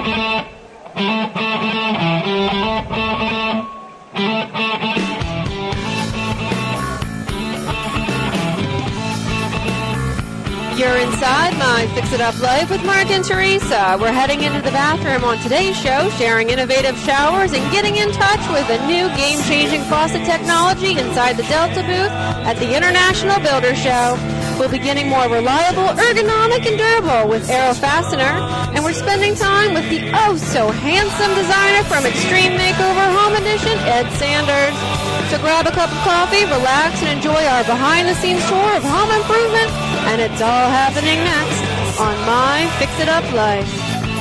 You're inside my Fix-It-Up Life with Mark and Teresa. We're heading into the bathroom on today's show, sharing innovative showers and getting in touch with a new game-changing faucet technology inside the Delta booth at the International Builder Show. We'll be getting more reliable, ergonomic, and durable with Aero Fastener. And we're spending time with the oh-so-handsome designer from Extreme Makeover Home Edition, Ed Sanders. So grab a cup of coffee, relax, and enjoy our behind-the-scenes tour of home improvement. And it's all happening next on My Fix-It-Up Life.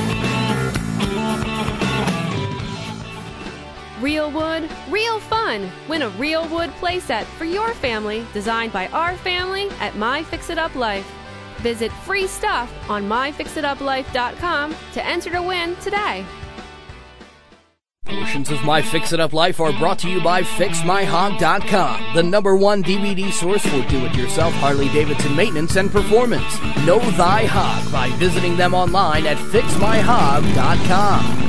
Real wood, real fun. Win a real wood playset for your family, designed by our family at My Fix-It-Up Life. Visit free stuff on myfixituplife.com to enter to win today. Portions of My Fix-It-Up Life are brought to you by FixMyHog.com, the #1 DVD source for do-it-yourself Harley-Davidson maintenance and performance. Know thy hog by visiting them online at FixMyHog.com.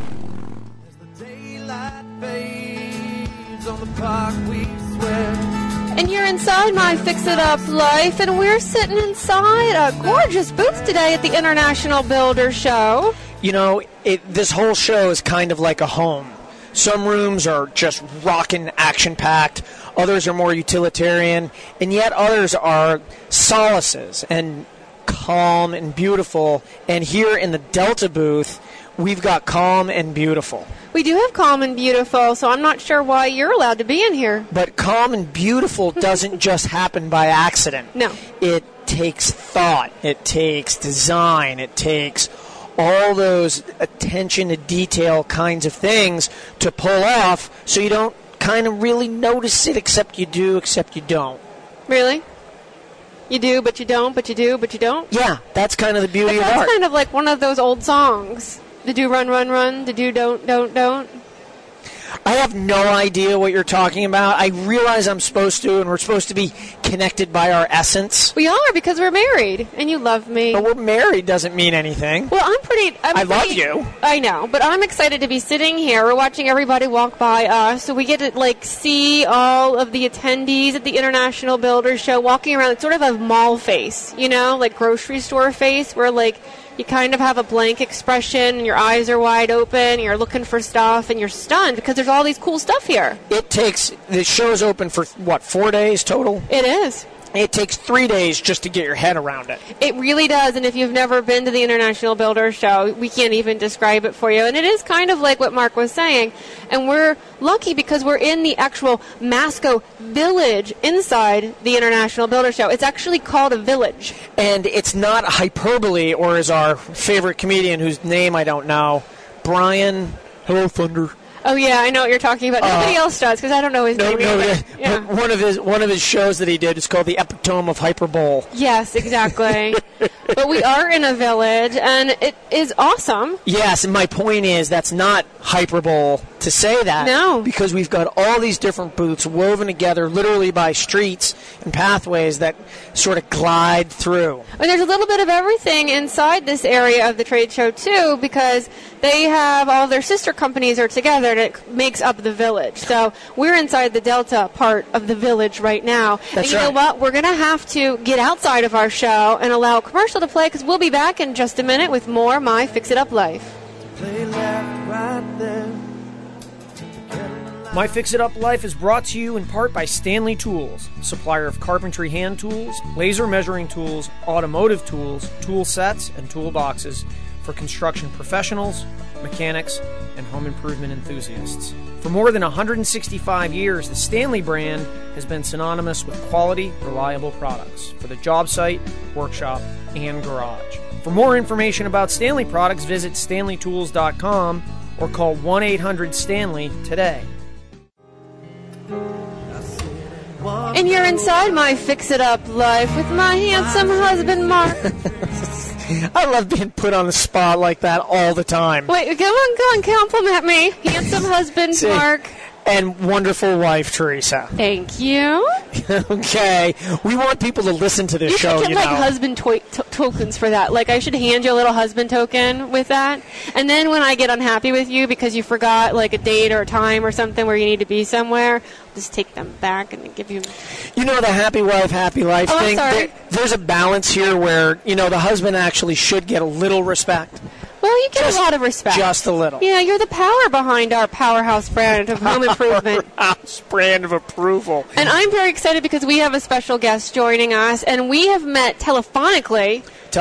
And you're inside My Fix-It-Up Life, and we're sitting inside a gorgeous booth today at the International Builder Show. You know, this whole show is kind of like a home. Some rooms are just rockin', action-packed. Others are more utilitarian. And yet others are solaces and calm and beautiful. And here in the Delta booth, we've got calm and beautiful. We do have calm and beautiful, so I'm not sure why you're allowed to be in here. But calm and beautiful doesn't just happen by accident. No. It takes thought. It takes design. It takes all those attention to detail kinds of things to pull off so you don't kind of really notice it, except you do, except you don't. Really? You do, but you don't, but you do, but you don't? Yeah, that's kind of the beauty of art. That's kind of like one of those old songs. The do run, run, run. The do don't. I have no idea what you're talking about. I realize I'm supposed to, and we're supposed to be connected by our essence. We are, because we're married, and you love me. But we're married doesn't mean anything. Well, I love you. I know, but I'm excited to be sitting here. We're watching everybody walk by us, so we get to, see all of the attendees at the International Builder Show walking around. It's sort of a mall face, like grocery store face, where, you kind of have a blank expression, and your eyes are wide open, and you're looking for stuff, and you're stunned because there's all these cool stuff here. The show's open for, 4 days total? It is. It takes 3 days just to get your head around it. It really does, and if you've never been to the International Builder Show, we can't even describe it for you. And it is kind of like what Mark was saying, and we're lucky because we're in the actual Masco Village inside the International Builder Show. It's actually called a village. And it's not hyperbole, or as our favorite comedian, whose name I don't know, Brian, hello, Thunder. Oh yeah, I know what you're talking about. Nobody else does because I don't know his name. Yeah. One of his shows that he did is called The Epitome of Hyperbole. Yes, exactly. But we are in a village, and it is awesome. Yes, and my point is that's not hyperbole to say that. No. Because we've got all these different booths woven together literally by streets and pathways that sort of glide through. And there's a little bit of everything inside this area of the trade show, too, because they have all their sister companies are together, and it makes up the village. So we're inside the Delta part of the village right now. That's and you know what? We're going to have to get outside of our show and allow a commercial to play, because we'll be back in just a minute with more My Fix-It-Up Life. My Fix-It-Up Life is brought to you in part by Stanley Tools, supplier of carpentry hand tools, laser measuring tools, automotive tools, tool sets, and toolboxes for construction professionals, mechanics, and home improvement enthusiasts. For more than 165 years, the Stanley brand has been synonymous with quality, reliable products for the job site, workshop, and garage. For more information about Stanley products, visit StanleyTools.com or call 1-800-STANLEY today. And you're inside My Fix-It-Up Life with my handsome husband, Mark. I love being put on the spot like that all the time. Wait, go on, compliment me. Handsome husband, See, Mark. and wonderful wife, Teresa. Thank you. Okay. We want people to listen to this You show, should get husband tokens for that. Like, I should hand you a little husband token with that. And then when I get unhappy with you because you forgot, like, a date or a time or something where you need to be somewhere, I'll just take them back and give you... You know, the happy wife, happy life thing? I'm sorry. There's a balance here where, the husband actually should get a little respect. Well, you get a lot of respect. Just a little. Yeah, you're the power behind our powerhouse brand of home improvement. Powerhouse brand of approval. And I'm very excited because we have a special guest joining us, and we have met telephonically.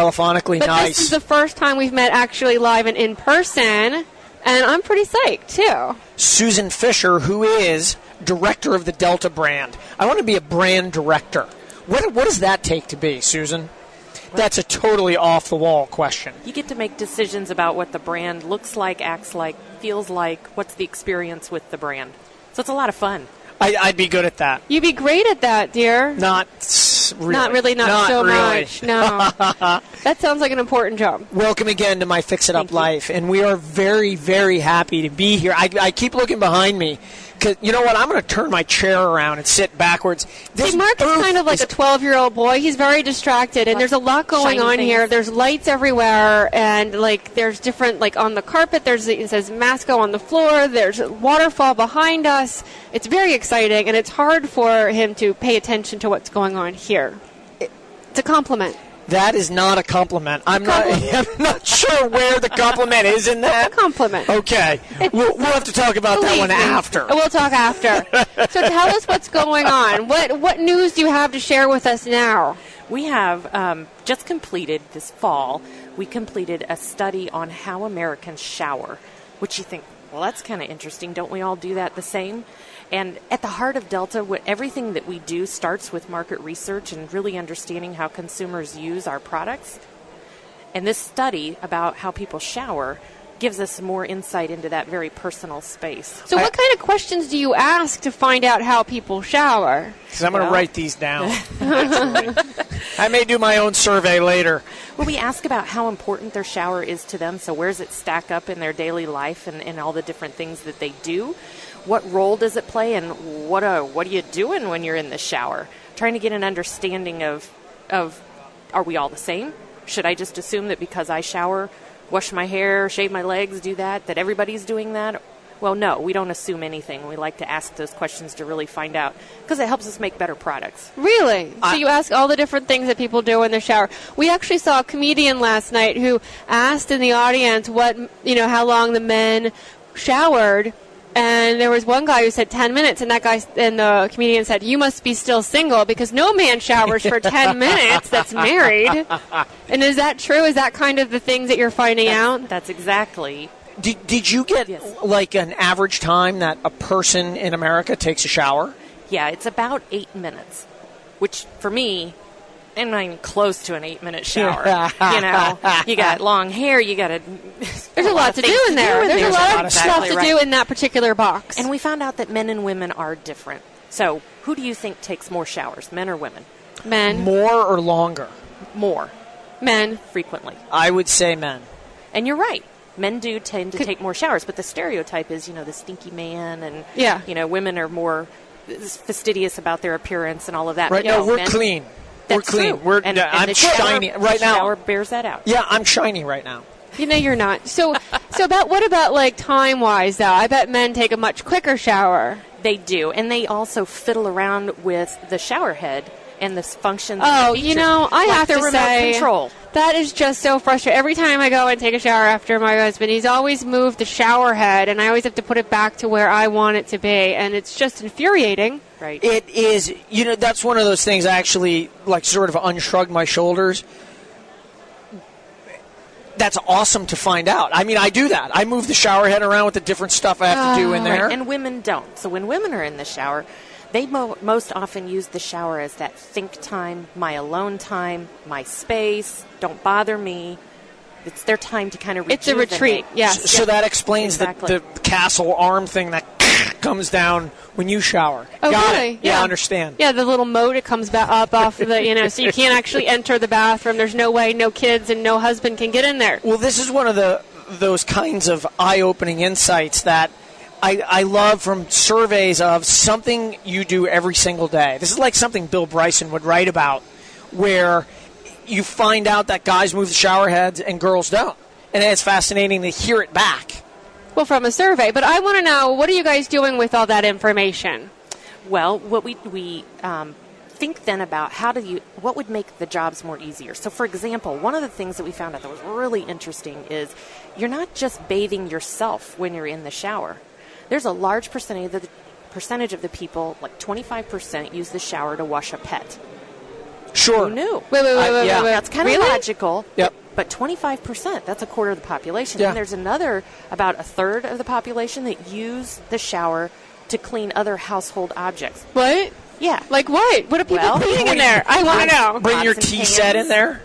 But Nice. This is the first time we've met actually live and in person, and I'm pretty psyched, too. Susan Fisher, who is director of the Delta brand. I want to be a brand director. What does that take to be, Susan? That's a totally off-the-wall question. You get to make decisions about what the brand looks like, acts like, feels like, what's the experience with the brand. So it's a lot of fun. I'd be good at that. You'd be great at that, dear. Not really. Not so much. No. That sounds like an important job. Welcome again to my Fix It Up Life, and we are very, very happy to be here. I keep looking behind me, because you know what? I'm going to turn my chair around and sit backwards. See, Mark is kind of like a 12-year-old boy. He's very distracted, and there's a lot going on here. There's lights everywhere, and there's different, on the carpet, it says Masco on the floor. There's a waterfall behind us. It's very exciting, and it's hard for him to pay attention to what's going on here. It's a compliment. That is not a compliment. I'm not sure where the compliment is in that. It's a compliment. Okay. We'll have to talk about that one after. We'll talk after. So tell us what's going on. What news do you have to share with us now? We have just completed this fall, we completed a study on how Americans shower, which you think, well, that's kind of interesting. Don't we all do that the same? And at the heart of Delta, everything that we do starts with market research and really understanding how consumers use our products. And this study about how people shower gives us more insight into that very personal space. So what kind of questions do you ask to find out how people shower? Because I'm going to write these down. I may do my own survey later. Well, we ask about how important their shower is to them. So where does it stack up in their daily life and all the different things that they do? What role does it play, and what are you doing when you're in the shower? Trying to get an understanding of are we all the same? Should I just assume that because I shower, wash my hair, shave my legs, do that everybody's doing that? Well, no, we don't assume anything. We like to ask those questions to really find out, because it helps us make better products. Really? So you ask all the different things that people do in the shower. We actually saw a comedian last night who asked in the audience how long the men showered. And there was one guy who said 10 minutes, and the comedian said, "You must be still single, because no man showers for 10 minutes that's married." And is that true? Is that kind of the things that you're finding out? That's exactly. Did you get an average time that a person in America takes a shower? Yeah, it's about 8 minutes, which for me, I'm not even close to an 8-minute shower. You got long hair. You got There's a lot to do in there. There's a lot of stuff to do in that particular box. And we found out that men and women are different. So, who do you think takes more showers, men or women? Men. More or longer? More. Men. Frequently. I would say men. And you're right. Men do tend to take more showers, but the stereotype is, the stinky man, and women are more fastidious about their appearance and all of that. Right now, we're clean. That's we're clean. True. I'm shiny right now. The shower bears that out. Yeah, I'm shiny right now. You're not. So what about time-wise, though? I bet men take a much quicker shower. They do, and they also fiddle around with the shower head and the functions. Oh, and the features, I have to say, control. That is just so frustrating. Every time I go and take a shower after my husband, he's always moved the shower head, and I always have to put it back to where I want it to be, and it's just infuriating. Right. It is. That's one of those things I actually, sort of unshrugged my shoulders. That's awesome to find out. I mean, I do that. I move the shower head around with the different stuff I have to do in there. Right. And women don't. So when women are in the shower, they most often use the shower as that think time, my alone time, my space, don't bother me. It's their time to kind of rejuvenate. It's a retreat, yes. So that explains exactly. the castle arm thing that comes down when you shower. Oh, Got really? it. Yeah, I understand. Yeah, the little moat, it comes up off of the, so you can't actually enter the bathroom. There's no way no kids and no husband can get in there. Well, this is one of those kinds of eye-opening insights that I love from surveys of something you do every single day. This is like something Bill Bryson would write about, where you find out that guys move the shower heads and girls don't. And it's fascinating to hear it back. Well, from a survey. But I want to know, what are you guys doing with all that information? Well, what we think then about what would make the jobs more easier. So, for example, one of the things that we found out that was really interesting is you're not just bathing yourself when you're in the shower. There's a large percentage of the people, like 25%, use the shower to wash a pet. Sure. Who knew? Wait. That's kind of really? logical. Yep. But 25%, that's a quarter of the population. Yeah. And there's about a third of the population that use the shower to clean other household objects. What? Yeah. Like what? What are people cleaning in there? I want to know. Bring your Pots and tea pans, set in there?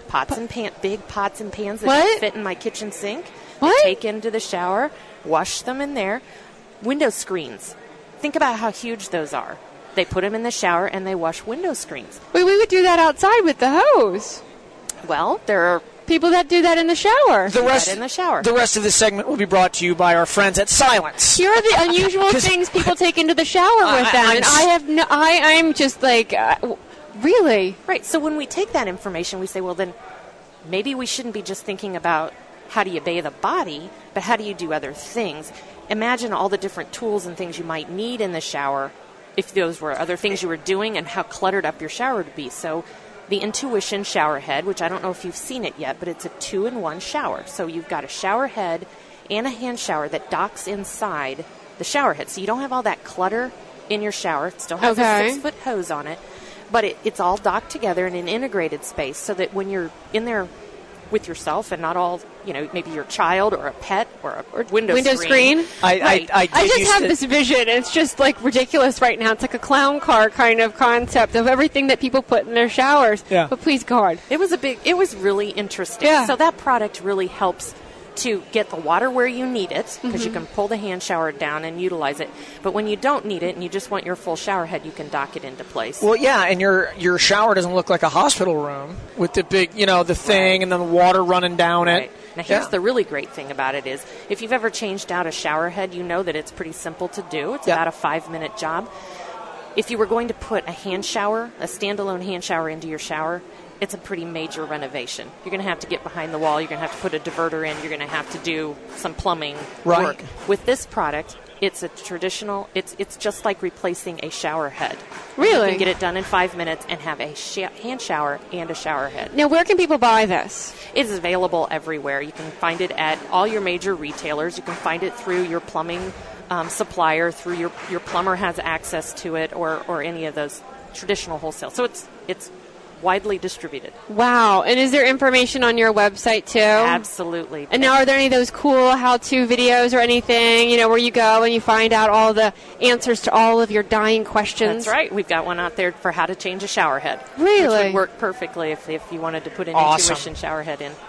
Big pots and pans that What? don't fit in my kitchen sink. What? Take into the shower, wash them in there. Window screens. Think about how huge those are. They put them in the shower and they wash window screens. Wait, we would do that outside with the hose. Well, there are People that do that in the shower. The rest in the shower. The rest of this segment will be brought to you by our friends at Silence. Here are the unusual things people take into the shower with them, and I'm just like, really? Right. So when we take that information, we say, well, then maybe we shouldn't be just thinking about how do you bathe a body, but how do you do other things? Imagine all the different tools and things you might need in the shower if those were other things you were doing, and how cluttered up your shower would be. So the Intuition shower head, which I don't know if you've seen it yet, but it's a 2-in-1 shower. So you've got a shower head and a hand shower that docks inside the shower head. So you don't have all that clutter in your shower. It still has a 6-foot hose on it, but it's all docked together in an integrated space so that when you're in there with yourself and not all, maybe your child or a pet or a window screen. I just have this vision. It's just like ridiculous right now. It's like a clown car kind of concept of everything that people put in their showers. Yeah. But please, God. It was really interesting. Yeah. So that product really helps to get the water where you need it, because you can pull the hand shower down and utilize it. But when you don't need it and you just want your full shower head, you can dock it into place. Well, yeah, and your shower doesn't look like a hospital room with the big, the thing and then the water running down it. Now, here's the really great thing about it is, if you've ever changed out a shower head, you know that it's pretty simple to do. It's about a 5-minute job. If you were going to put a hand shower, a standalone hand shower into your shower, it's a pretty major renovation. You're going to have to get behind the wall. You're going to have to put a diverter in. You're going to have to do some plumbing work. With this product, it's a traditional, it's just like replacing a shower head. Really? You can get it done in 5 minutes and have a hand shower and a shower head. Now, where can people buy this? It is available everywhere. You can find it at all your major retailers. You can find it through your plumbing supplier, through your plumber has access to it, or any of those traditional wholesale. So it's widely distributed. Wow. And is there information on your website, too? Absolutely. And now, are there any of those cool how-to videos or anything, where you go and you find out all the answers to all of your dying questions? That's right. We've got one out there for how to change a shower head. Really? Which would work perfectly if you wanted to put an Intuition shower head in.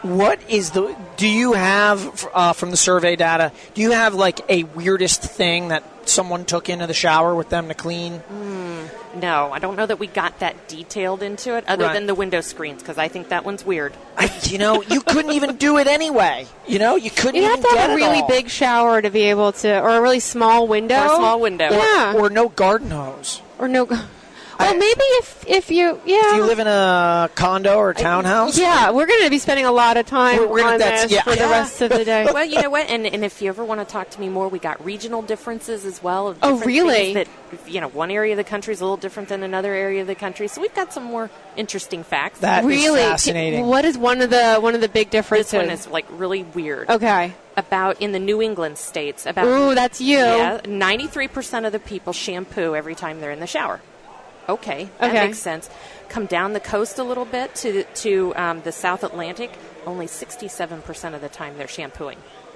Do you have, from the survey data, do you have like a weirdest thing that someone took into the shower with them to clean? No, I don't know that we got that detailed into it, other than the window screens, because I think that one's weird. You couldn't even do it anyway. You couldn't You even have to have a really all. big shower to be able to, or a really small window. Or a small window. Yeah. Or no garden hose. Or no. Well, maybe if you live in a condo or a townhouse. Yeah, we're going to be spending a lot of time on this for the rest of the day. Well, you know what? And if you ever want to talk to me more, we got regional differences as well. Of Oh, really? That, one area of the country is a little different than another area of the country. So we've got some more interesting facts. That really is fascinating. What is one of the big differences? This one is like really weird. Okay. About in the New England states. Ooh, that's you. Yeah, 93% of the people shampoo every time they're in the shower. Okay, that makes sense. Come down the coast a little bit to the South Atlantic, only 67% of the time they're shampooing.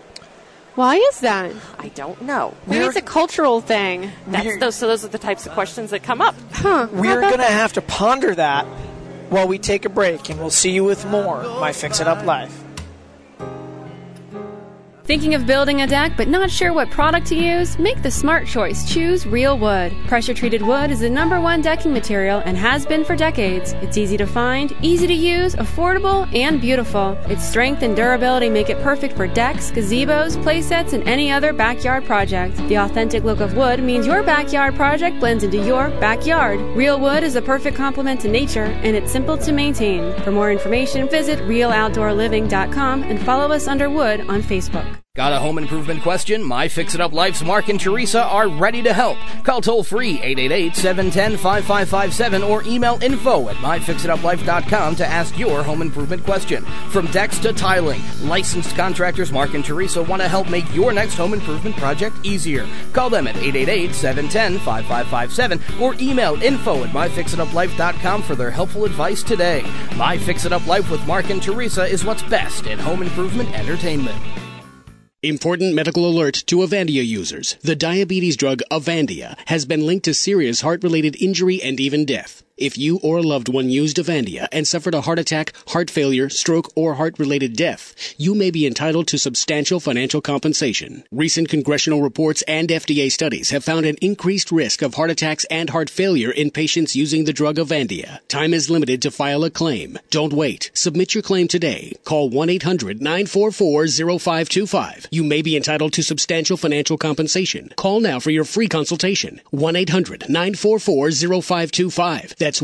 Why is that? I don't know. Maybe it's a cultural thing. So those are the types of questions that come up. Huh. We're going to have to ponder that while we take a break, and we'll see you with more My Fix It Up Life. Thinking of building a deck but not sure what product to use? Make the smart choice. Choose Real Wood. Pressure-treated wood is the #1 decking material and has been for decades. It's easy to find, easy to use, affordable, and beautiful. Its strength and durability make it perfect for decks, gazebos, playsets, and any other backyard project. The authentic look of wood means your backyard project blends into your backyard. Real Wood is a perfect complement to nature, and it's simple to maintain. For more information, visit realoutdoorliving.com and follow us under Wood on Facebook. Got a home improvement question? My Fix It Up Life's Mark and Teresa are ready to help. Call toll-free 888-710-5557 or email info@myfixituplife.com to ask your home improvement question. From decks to tiling, licensed contractors Mark and Teresa want to help make your next home improvement project easier. Call them at 888-710-5557 or email info@myfixituplife.com for their helpful advice today. My Fix It Up Life with Mark and Teresa is what's best in home improvement entertainment. Important medical alert to Avandia users. The diabetes drug Avandia has been linked to serious heart-related injury and even death. If you or a loved one used Avandia and suffered a heart attack, heart failure, stroke, or heart-related death, you may be entitled to substantial financial compensation. Recent congressional reports and FDA studies have found an increased risk of heart attacks and heart failure in patients using the drug Avandia. Time is limited to file a claim. Don't wait. Submit your claim today. Call 1-800-944-0525. You may be entitled to substantial financial compensation. Call now for your free consultation. 1-800-944-0525. That's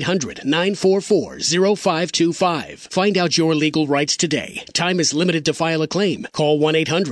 1-800-944-0525. Find out your legal rights today. Time is limited to file a claim. Call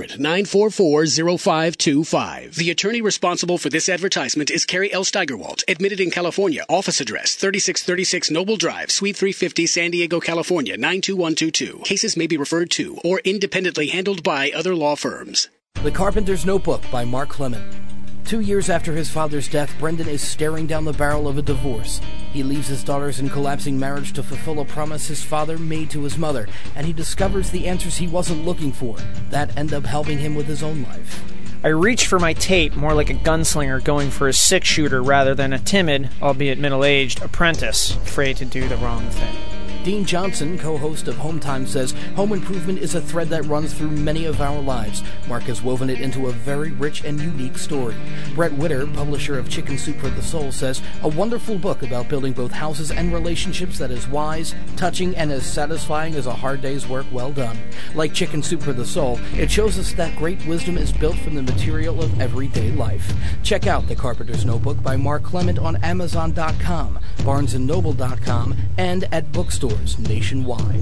1-800-944-0525. The attorney responsible for this advertisement is Carrie L. Steigerwalt, admitted in California. Office address 3636 Noble Drive, Suite 350, San Diego, California, 92122. Cases may be referred to or independently handled by other law firms. The Carpenter's Notebook by Mark Clement. 2 years after his father's death, Brendan is staring down the barrel of a divorce. He leaves his daughters in collapsing marriage to fulfill a promise his father made to his mother, and he discovers the answers he wasn't looking for that end up helping him with his own life. I reached for my tape more like a gunslinger going for a six-shooter rather than a timid, albeit middle-aged, apprentice afraid to do the wrong thing. Dean Johnson, co-host of Home Time, says home improvement is a thread that runs through many of our lives. Mark has woven it into a very rich and unique story. Brett Witter, publisher of Chicken Soup for the Soul, says a wonderful book about building both houses and relationships that is wise, touching, and as satisfying as a hard day's work well done. Like Chicken Soup for the Soul, it shows us that great wisdom is built from the material of everyday life. Check out The Carpenter's Notebook by Mark Clement on Amazon.com, BarnesandNoble.com, and at bookstores nationwide.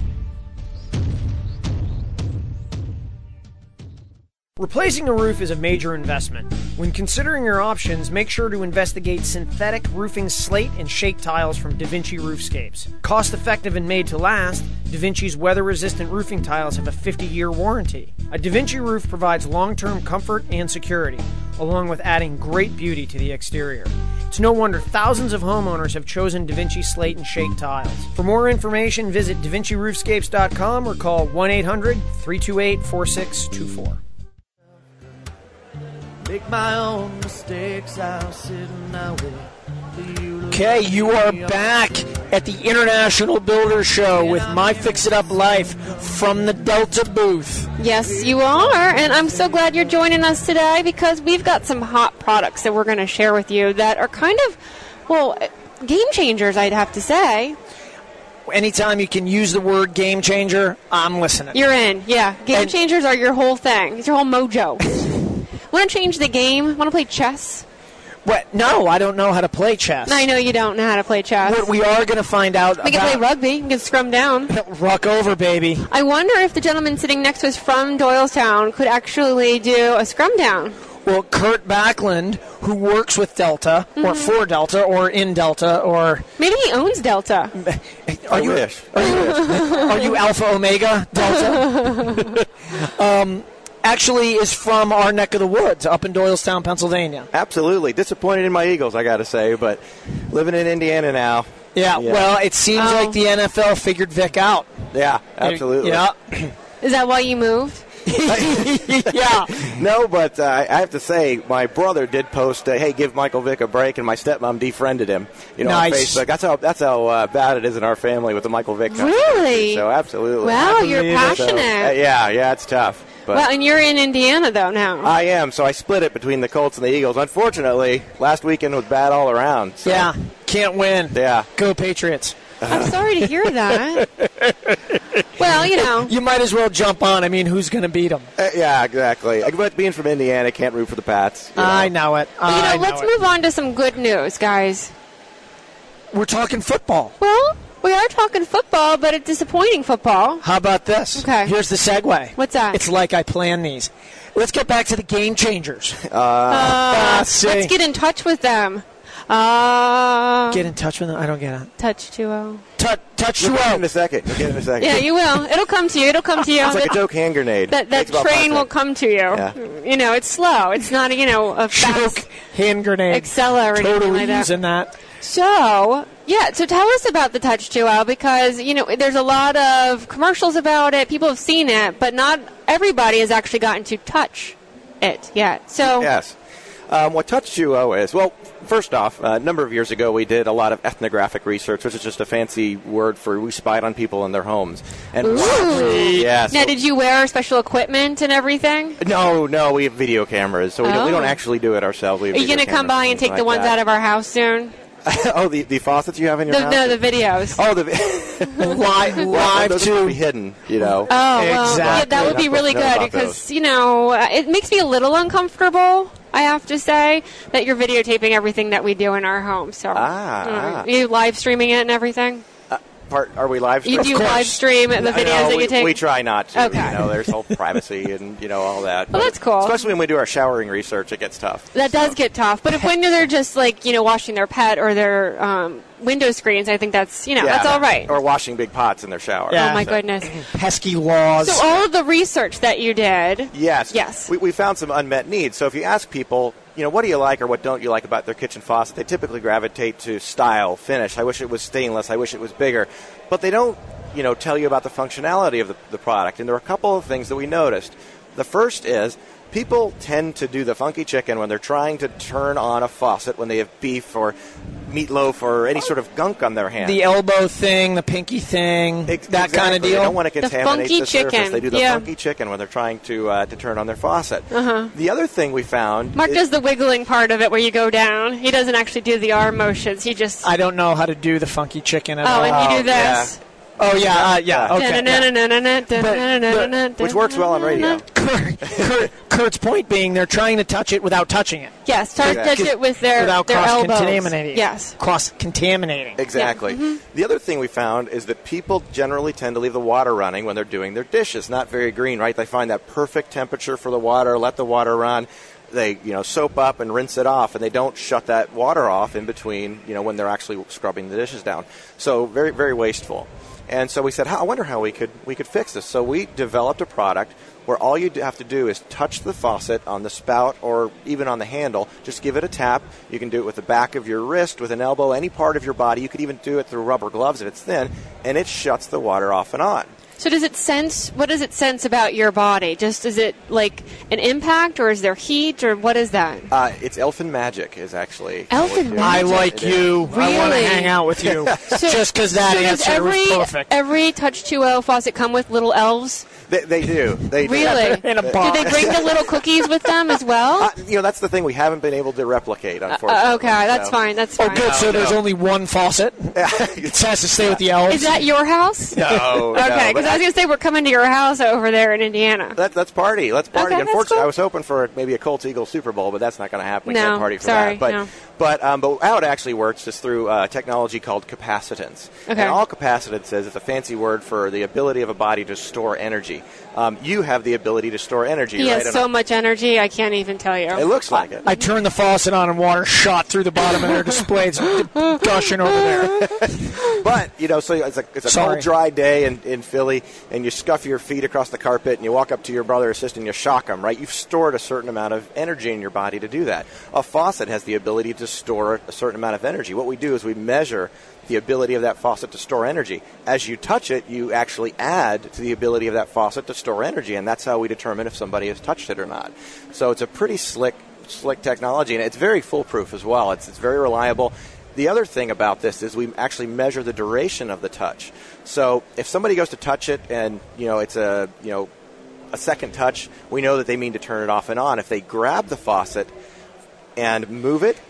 Replacing a roof is a major investment. When considering your options, make sure to investigate synthetic roofing slate and shake tiles from DaVinci Roofscapes. Cost-effective and made to last, DaVinci's weather-resistant roofing tiles have a 50-year warranty. A DaVinci roof provides long-term comfort and security, along with adding great beauty to the exterior. It's no wonder thousands of homeowners have chosen DaVinci slate and shake tiles. For more information, visit DaVinciRoofscapes.com or call 1-800-328-4624. Make my own mistakes, I'll sit and I'll wait for you to... Okay, you are back at the International Builder Show with My Fix It Up Life from the Delta booth. Yes, you are, and I'm so glad you're joining us today because we've got some hot products that we're going to share with you that are kind of, well, game changers, I'd have to say. Anytime you can use the word game changer, I'm listening. You're in, yeah. Game changers are your whole thing. It's your whole mojo. Want to change the game? Want to play chess? What? No, I don't know how to play chess. I know you don't know how to play chess. What we are going to find out We can play rugby. We can scrum down. Ruck over, baby. I wonder if the gentleman sitting next to us from Doylestown could actually do a scrum down. Well, Kurt Backlund, who works with Delta, or for Delta, or in Delta, or... Maybe he owns Delta. Are you Alpha Omega Delta? Actually is from our neck of the woods, up in Doylestown, Pennsylvania. Absolutely. Disappointed in my Eagles, I got to say, but living in Indiana now. Yeah, well, it seems like the NFL figured Vic out. Yeah, absolutely. Yeah. Is that why you moved? Yeah. No, but I have to say, my brother did post, hey, give Michael Vick a break, and my stepmom defriended him, on Facebook. That's how bad it is in our family with the Michael Vick. Really? So, absolutely. Wow, you're passionate. So, yeah, it's tough. But well, and you're in Indiana, though, now. I am, so I split it between the Colts and the Eagles. Unfortunately, last weekend was bad all around. So. Yeah, can't win. Yeah. Go Patriots. I'm sorry to hear that. Well, You might as well jump on. I mean, who's going to beat them? Yeah, exactly. But being from Indiana, can't root for the Pats. I know it. Well, let's move on to some good news, guys. We're talking football. Well, we are talking football, but it's disappointing football. How about this? Okay. Here's the segue. What's that? It's like I planned these. Let's get back to the game changers. Let's get in touch with them. Get in touch with them? I don't get it. Touch 2-0. Touch You'll 2-0. get it in a second. Yeah, you will. It'll come to you. It's like a joke hand grenade. That train will come to you. Yeah. It's slow. It's not, a fast Joke hand grenade. accelerator. Totally like that. using that. So tell us about the Touch 2L because, there's a lot of commercials about it. People have seen it, but not everybody has actually gotten to touch it yet. So yes. What Touch 2.0 is, well, first off, a number of years ago we did a lot of ethnographic research, which is just a fancy word for we spied on people in their homes. And now, did you wear special equipment and everything? No, we have video cameras, so we don't actually do it ourselves. Are you going to come by and take the ones out of our house soon? Oh, the faucets you have in your house? No, the videos. Oh, live those to be hidden, Oh, well, Exactly. yeah, that would be really good because, it makes me a little uncomfortable, I have to say, that you're videotaping everything that we do in our home. So, you live streaming it and everything? Are we live streaming? You do live stream the videos that you take? We try not to. Okay. There's whole privacy and, all that. Well, that's cool. Especially when we do our showering research, it gets tough. That does get tough. But when they're just, washing their pet or their window screens, I think that's, that's all right. Or washing big pots in their shower. Yeah. Oh, my goodness. Pesky laws. So all of the research that you did. Yes. We found some unmet needs. So if you ask people, what do you like or what don't you like about their kitchen faucet, they typically gravitate to style, finish. I wish it was stainless. I wish it was bigger. But they don't, tell you about the functionality of the product. And there are a couple of things that we noticed. The first is people tend to do the funky chicken when they're trying to turn on a faucet when they have beef or meatloaf or any sort of gunk on their hand. The elbow thing, the pinky thing, that kind of deal. They don't want to contaminate the surface. Chicken. They do the funky chicken when they're trying to turn on their faucet. The other thing we found... Mark does the wiggling part of it where you go down. He doesn't actually do the arm motions. He just... I don't know how to do the funky chicken at all. Oh, and you do this. Yeah. Oh, yeah, okay. Which works well on radio. Kurt's point being they're trying to touch it without touching it. Yes, touch it with their without elbows. Cross-contaminating. Yes. Cross-contaminating. Exactly. Yeah. The other thing we found is that people generally tend to leave the water running when they're doing their dishes. Not very green, right? They find that perfect temperature for the water, let the water run. They, soap up and rinse it off, and they don't shut that water off in between, when they're actually scrubbing the dishes down. So very, very wasteful. And so we said, I wonder how we could fix this. So we developed a product where all you have to do is touch the faucet on the spout or even on the handle. Just give it a tap. You can do it with the back of your wrist, with an elbow, any part of your body. You could even do it through rubber gloves if it's thin, and it shuts the water off and on. So what does it sense about your body? Just is it like an impact, or is there heat, or what is that? It's elfin magic is actually. Elfin magic? I like you. Really? I want to hang out with you. Just because that answer was perfect. Every Touch 2.0 faucet come with little elves? They do. They do. Really? In a box. Do they bring the little cookies with them as well? That's the thing we haven't been able to replicate, unfortunately. Okay, that's fine. That's fine. Oh, good. So there's only one faucet. It has to stay with the elves. Is that your house? No. Okay, because I was going to say we're coming to your house over there in Indiana. Let's party. Let's party. Okay, Unfortunately, cool. I was hoping for maybe a Colts-Eagles Super Bowl, but that's not going to happen. We No, can't party for sorry, that. no. But how it actually works is through technology called capacitance. Okay. And all capacitance is a fancy word for the ability of a body to store energy. You have the ability to store energy. He right? has so much energy, I can't even tell you. It looks like it. I turned the faucet on and water shot through the bottom of their display. It's gushing over there. But, so it's a cold, dry day in Philly, and you scuff your feet across the carpet, and you walk up to your brother or sister, and you shock them, right? You've stored a certain amount of energy in your body to do that. A faucet has the ability to store a certain amount of energy. What we do is we measure the ability of that faucet to store energy. As you touch it, you actually add to the ability of that faucet to store energy, and that's how we determine if somebody has touched it or not. So it's a pretty slick technology, and it's very foolproof as well. It's very reliable. The other thing about this is we actually measure the duration of the touch. So if somebody goes to touch it and, it's a a second touch, we know that they mean to turn it off and on. If they grab the faucet and move it,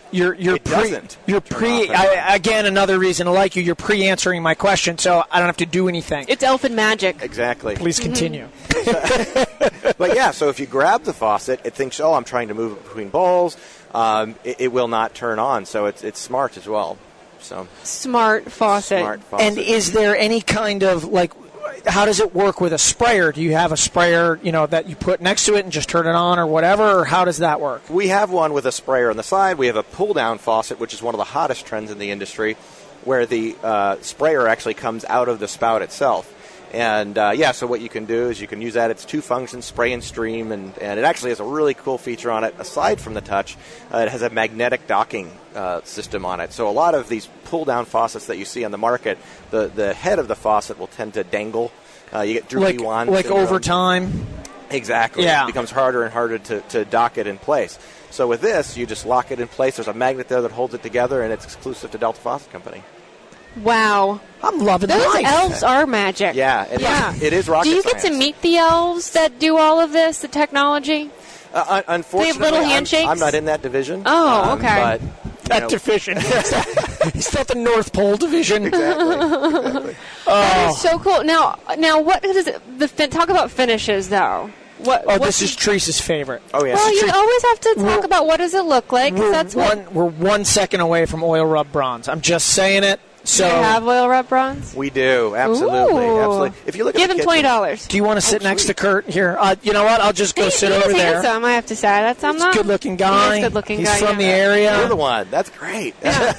again, another reason to like you. You're pre-answering my question, so I don't have to do anything. It's elfin magic. Exactly. Please continue. But yeah, so if you grab the faucet, it thinks, oh, I'm trying to move it between bowls. It will not turn on, so it's smart as well. So Smart faucet. And is there any kind of, like, how does it work with a sprayer? Do you have a sprayer, that you put next to it and just turn it on or whatever, or how does that work? We have one with a sprayer on the side. We have a pull-down faucet, which is one of the hottest trends in the industry, where the sprayer actually comes out of the spout itself. And, so what you can do is you can use that. It's two functions, spray and stream, and it actually has a really cool feature on it. Aside from the touch, it has a magnetic docking system on it. So a lot of these pull-down faucets that you see on the market, the head of the faucet will tend to dangle. You get droopy wands. Like over time? Exactly. Yeah. It becomes harder and harder to dock it in place. So with this, you just lock it in place. There's a magnet there that holds it together, and it's exclusive to Delta Faucet Company. Wow. I'm loving Those life. elves are magic. Yeah, it is rocket Do you science. get to meet the elves that do all of this, the technology? Unfortunately, They have little handshakes? I'm not in that division. Oh, okay. But, that division. He's not the North Pole division. Exactly. That is so cool. Now, what is it? Talk about finishes, though. This is Teresa's favorite. Oh, yeah. Well, you always have to talk about what does it look like. We're 1 second away from oil rub bronze. I'm just saying it. So do you have oil rub bronze? We do, absolutely. Ooh. Absolutely. If you look Give at him $20. Do you want to sit next to Kurt here? You know what? I'll just go sit over there. He's handsome, I have to say. I'm He's a not. good-looking guy. He's a good-looking guy. He's from the area. You're the one. That's great. Yeah.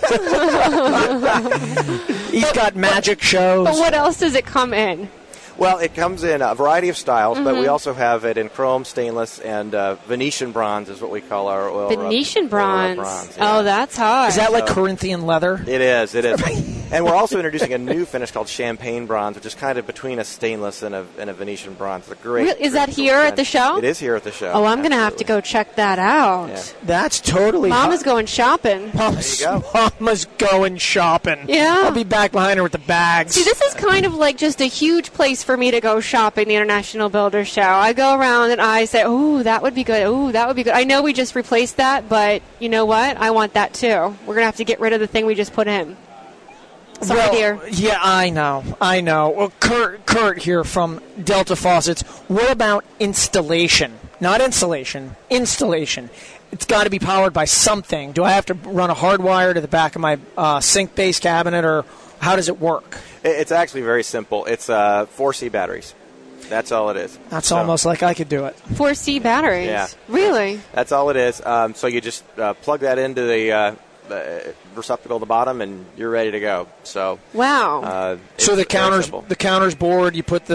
He's got magic shows. But what else does it come in? Well, it comes in a variety of styles, but we also have it in chrome, stainless, and Venetian bronze is what we call our oil Venetian bronze. Yeah. Oh, that's hot. Is that like Corinthian leather? It is. And we're also introducing a new finish called champagne bronze, which is kind of between a stainless and a Venetian bronze. It's a great. Is that here at the show? It is here at the show. Oh, I'm going to have to go check that out. Yeah. That's totally Mama's going shopping. Mama's going shopping. Yeah. I'll be back behind her with the bags. See, this is kind of like just a huge place for me to go shopping, the International Builder Show. I go around and I say, ooh, that would be good. Ooh, that would be good. I know we just replaced that, but you know what? I want that too. We're going to have to get rid of the thing we just put in. Sorry, dear. Yeah, I know. Well, Kurt here from Delta Faucets. What about installation? Not insulation, installation. It's got to be powered by something. Do I have to run a hard wire to the back of my sink base cabinet, or how does it work? It's actually very simple. It's 4C batteries. That's all it is. That's almost like I could do it. 4C batteries? Yeah. Really? That's all it is. So you just plug that into the receptacle at the bottom, and you're ready to go. So wow. So the counters board, you put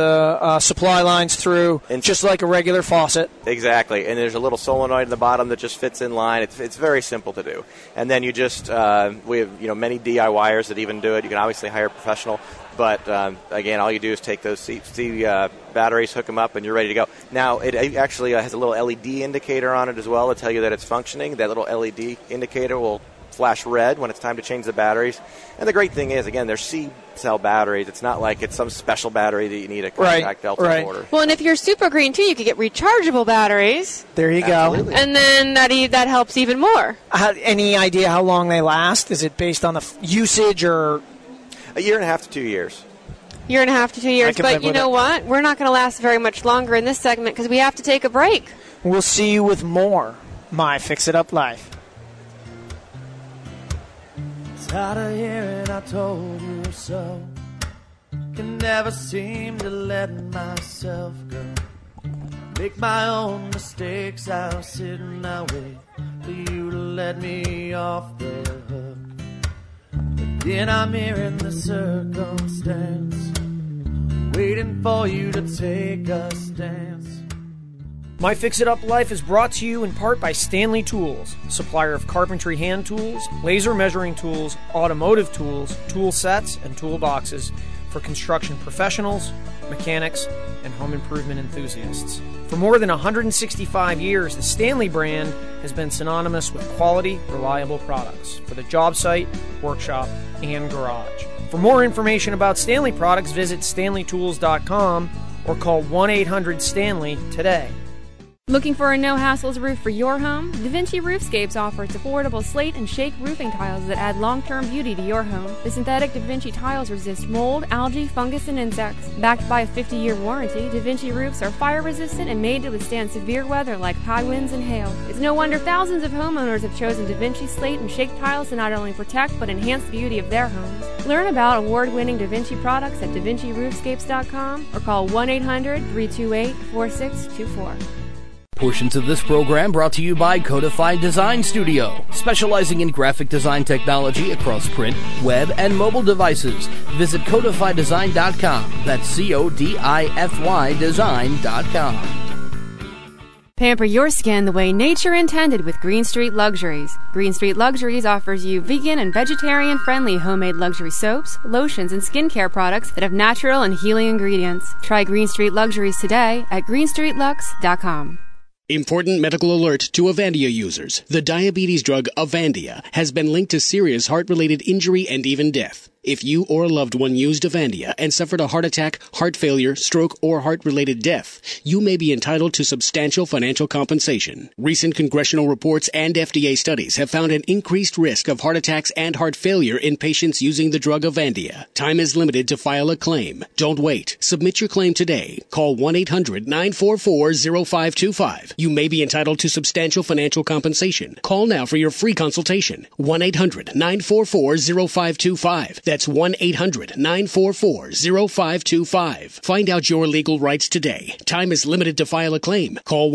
the supply lines through, just like a regular faucet. Exactly, and there's a little solenoid in the bottom that just fits in line. It's very simple to do. And then you just we have many DIYers that even do it. You can obviously hire a professional. But, again, all you do is take those C batteries, hook them up, and you're ready to go. Now, it actually has a little LED indicator on it as well to tell you that it's functioning. That little LED indicator will flash red when it's time to change the batteries. And the great thing is, again, they're C-cell batteries. It's not like it's some special battery that you need a contact Delta order. Well, and if you're super green, too, you could get rechargeable batteries. There you Absolutely. go. And then that helps even more. Any idea how long they last? Is it based on the usage or... A year and a half to 2 years. Year and a half to 2 years. But you know what? We're not going to last very much longer in this segment because we have to take a break. We'll see you with more My Fix It Up Life. Tired of hearing I told you so. Can never seem to let myself go. Make my own mistakes. I'll sit and I'll wait for you to let me off the hook. Then I'm here in the circumstance, waiting for you to take a stance. My Fix It Up Life is brought to you in part by Stanley Tools, supplier of carpentry hand tools, laser measuring tools, automotive tools, tool sets, and toolboxes for construction professionals, mechanics, and home improvement enthusiasts. For more than 165 years, the Stanley brand has been synonymous with quality, reliable products for the job site, workshop, and garage. For more information about Stanley products, visit stanleytools.com or call 1-800-STANLEY today. Looking for a no-hassles roof for your home? DaVinci Roofscapes offers affordable slate and shake roofing tiles that add long-term beauty to your home. The synthetic DaVinci tiles resist mold, algae, fungus, and insects. Backed by a 50-year warranty, DaVinci roofs are fire-resistant and made to withstand severe weather like high winds and hail. It's no wonder thousands of homeowners have chosen DaVinci slate and shake tiles to not only protect but enhance the beauty of their homes. Learn about award-winning DaVinci products at DaVinciRoofscapes.com or call 1-800-328-4624. Portions of this program brought to you by Codified Design Studio, specializing in graphic design technology across print, web, and mobile devices. Visit codifydesign.com. That's CODIFY design.com. Pamper your skin the way nature intended with Green Street Luxuries. Green Street Luxuries offers you vegan and vegetarian-friendly homemade luxury soaps, lotions, and skincare products that have natural and healing ingredients. Try Green Street Luxuries today at greenstreetlux.com. Important medical alert to Avandia users. The diabetes drug Avandia has been linked to serious heart-related injury and even death. If you or a loved one used Avandia and suffered a heart attack, heart failure, stroke, or heart-related death, you may be entitled to substantial financial compensation. Recent congressional reports and FDA studies have found an increased risk of heart attacks and heart failure in patients using the drug Avandia. Time is limited to file a claim. Don't wait. Submit your claim today. Call 1-800-944-0525. You may be entitled to substantial financial compensation. Call now for your free consultation. 1-800-944-0525. That's 1-800-944-0525. Find out your legal rights today. Time is limited to file a claim. Call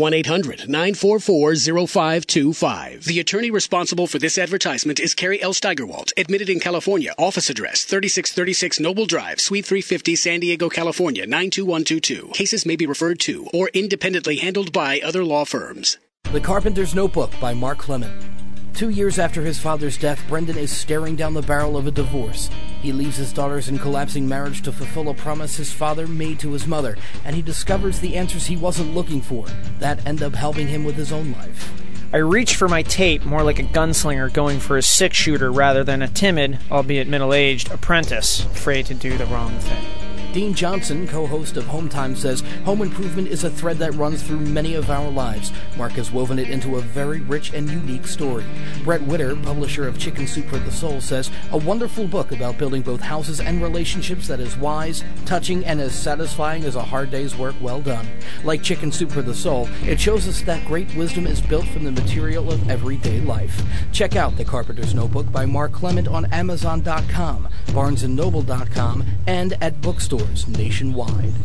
1-800-944-0525. The attorney responsible for this advertisement is Carrie L. Steigerwalt, admitted in California. Office address 3636 Noble Drive, Suite 350, San Diego, California, 92122. Cases may be referred to or independently handled by other law firms. The Carpenter's Notebook by Mark Clement. 2 years after his father's death, Brendan is staring down the barrel of a divorce. He leaves his daughters in collapsing marriage to fulfill a promise his father made to his mother, and he discovers the answers he wasn't looking for that end up helping him with his own life. I reached for my tape more like a gunslinger going for a six-shooter rather than a timid, albeit middle-aged, apprentice afraid to do the wrong thing. Dean Johnson, co-host of Home Time, says home improvement is a thread that runs through many of our lives. Mark has woven it into a very rich and unique story. Brett Witter, publisher of Chicken Soup for the Soul, says a wonderful book about building both houses and relationships that is wise, touching, and as satisfying as a hard day's work well done. Like Chicken Soup for the Soul, it shows us that great wisdom is built from the material of everyday life. Check out The Carpenter's Notebook by Mark Clement on Amazon.com, BarnesandNoble.com, and at bookstores nationwide.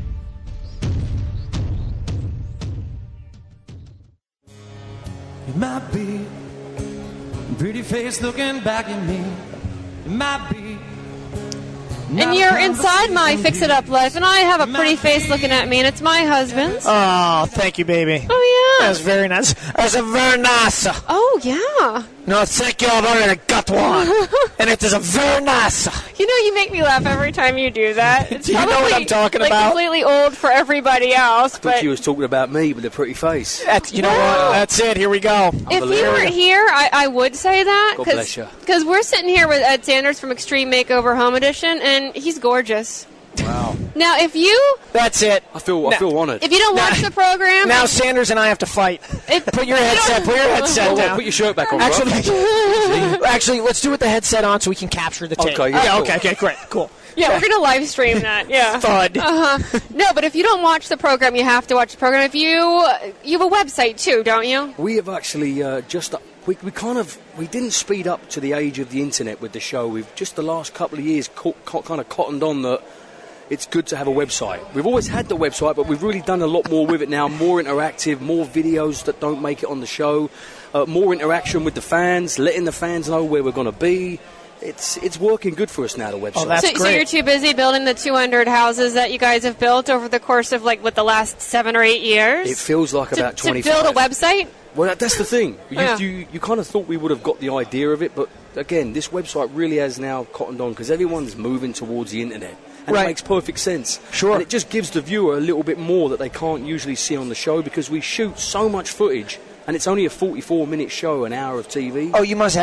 It might be a pretty face looking back at me. It might be. And you're inside my Fix It Up life, and I have a pretty face looking at me, and it's my husband's. Oh, thank you, baby. Oh, yeah. That's very nice. That's a very nice. Oh, yeah. No, thank you. I've already got one. And it is a very nice. You know, you make me laugh every time you do that. It's Do you know what I'm talking like about? Completely old for everybody else. I thought you was talking about me with a pretty face. You know what? That's it. Here we go. If you weren't here, I would say that. God bless you. Because we're sitting here with Ed Sanders from Extreme Makeover Home Edition, and he's gorgeous. Wow. Now, if you... That's it. I feel honoured. If you don't watch the program... Now Sanders and I have to fight. Put your headset down. Put your shirt back on, Actually, let's do it with the headset on so we can capture the tape. Okay, yeah, okay, great, cool. Yeah, we're going to live stream that, yeah. Fun. No, but if you don't watch the program, you have to watch the program. If you have a website, too, don't you? We have actually we didn't speed up to the age of the internet with the show. We've just the last couple of years kind of cottoned on that it's good to have a website. We've always had the website, but we've really done a lot more with it now, more interactive, more videos that don't make it on the show, more interaction with the fans, letting the fans know where we're going to be. It's working good for us now, the website. Oh, that's great. So you're too busy building the 200 houses that you guys have built over the course of, the last 7 or 8 years? It feels like about 25. To build a website? Well, that's the thing. Yeah. You kind of thought we would have got the idea of it, but again, this website really has now cottoned on because everyone's moving towards the internet. And It makes perfect sense. Sure. And it just gives the viewer a little bit more that they can't usually see on the show because we shoot so much footage and it's only a 44-minute show, an hour of TV. Oh, you must have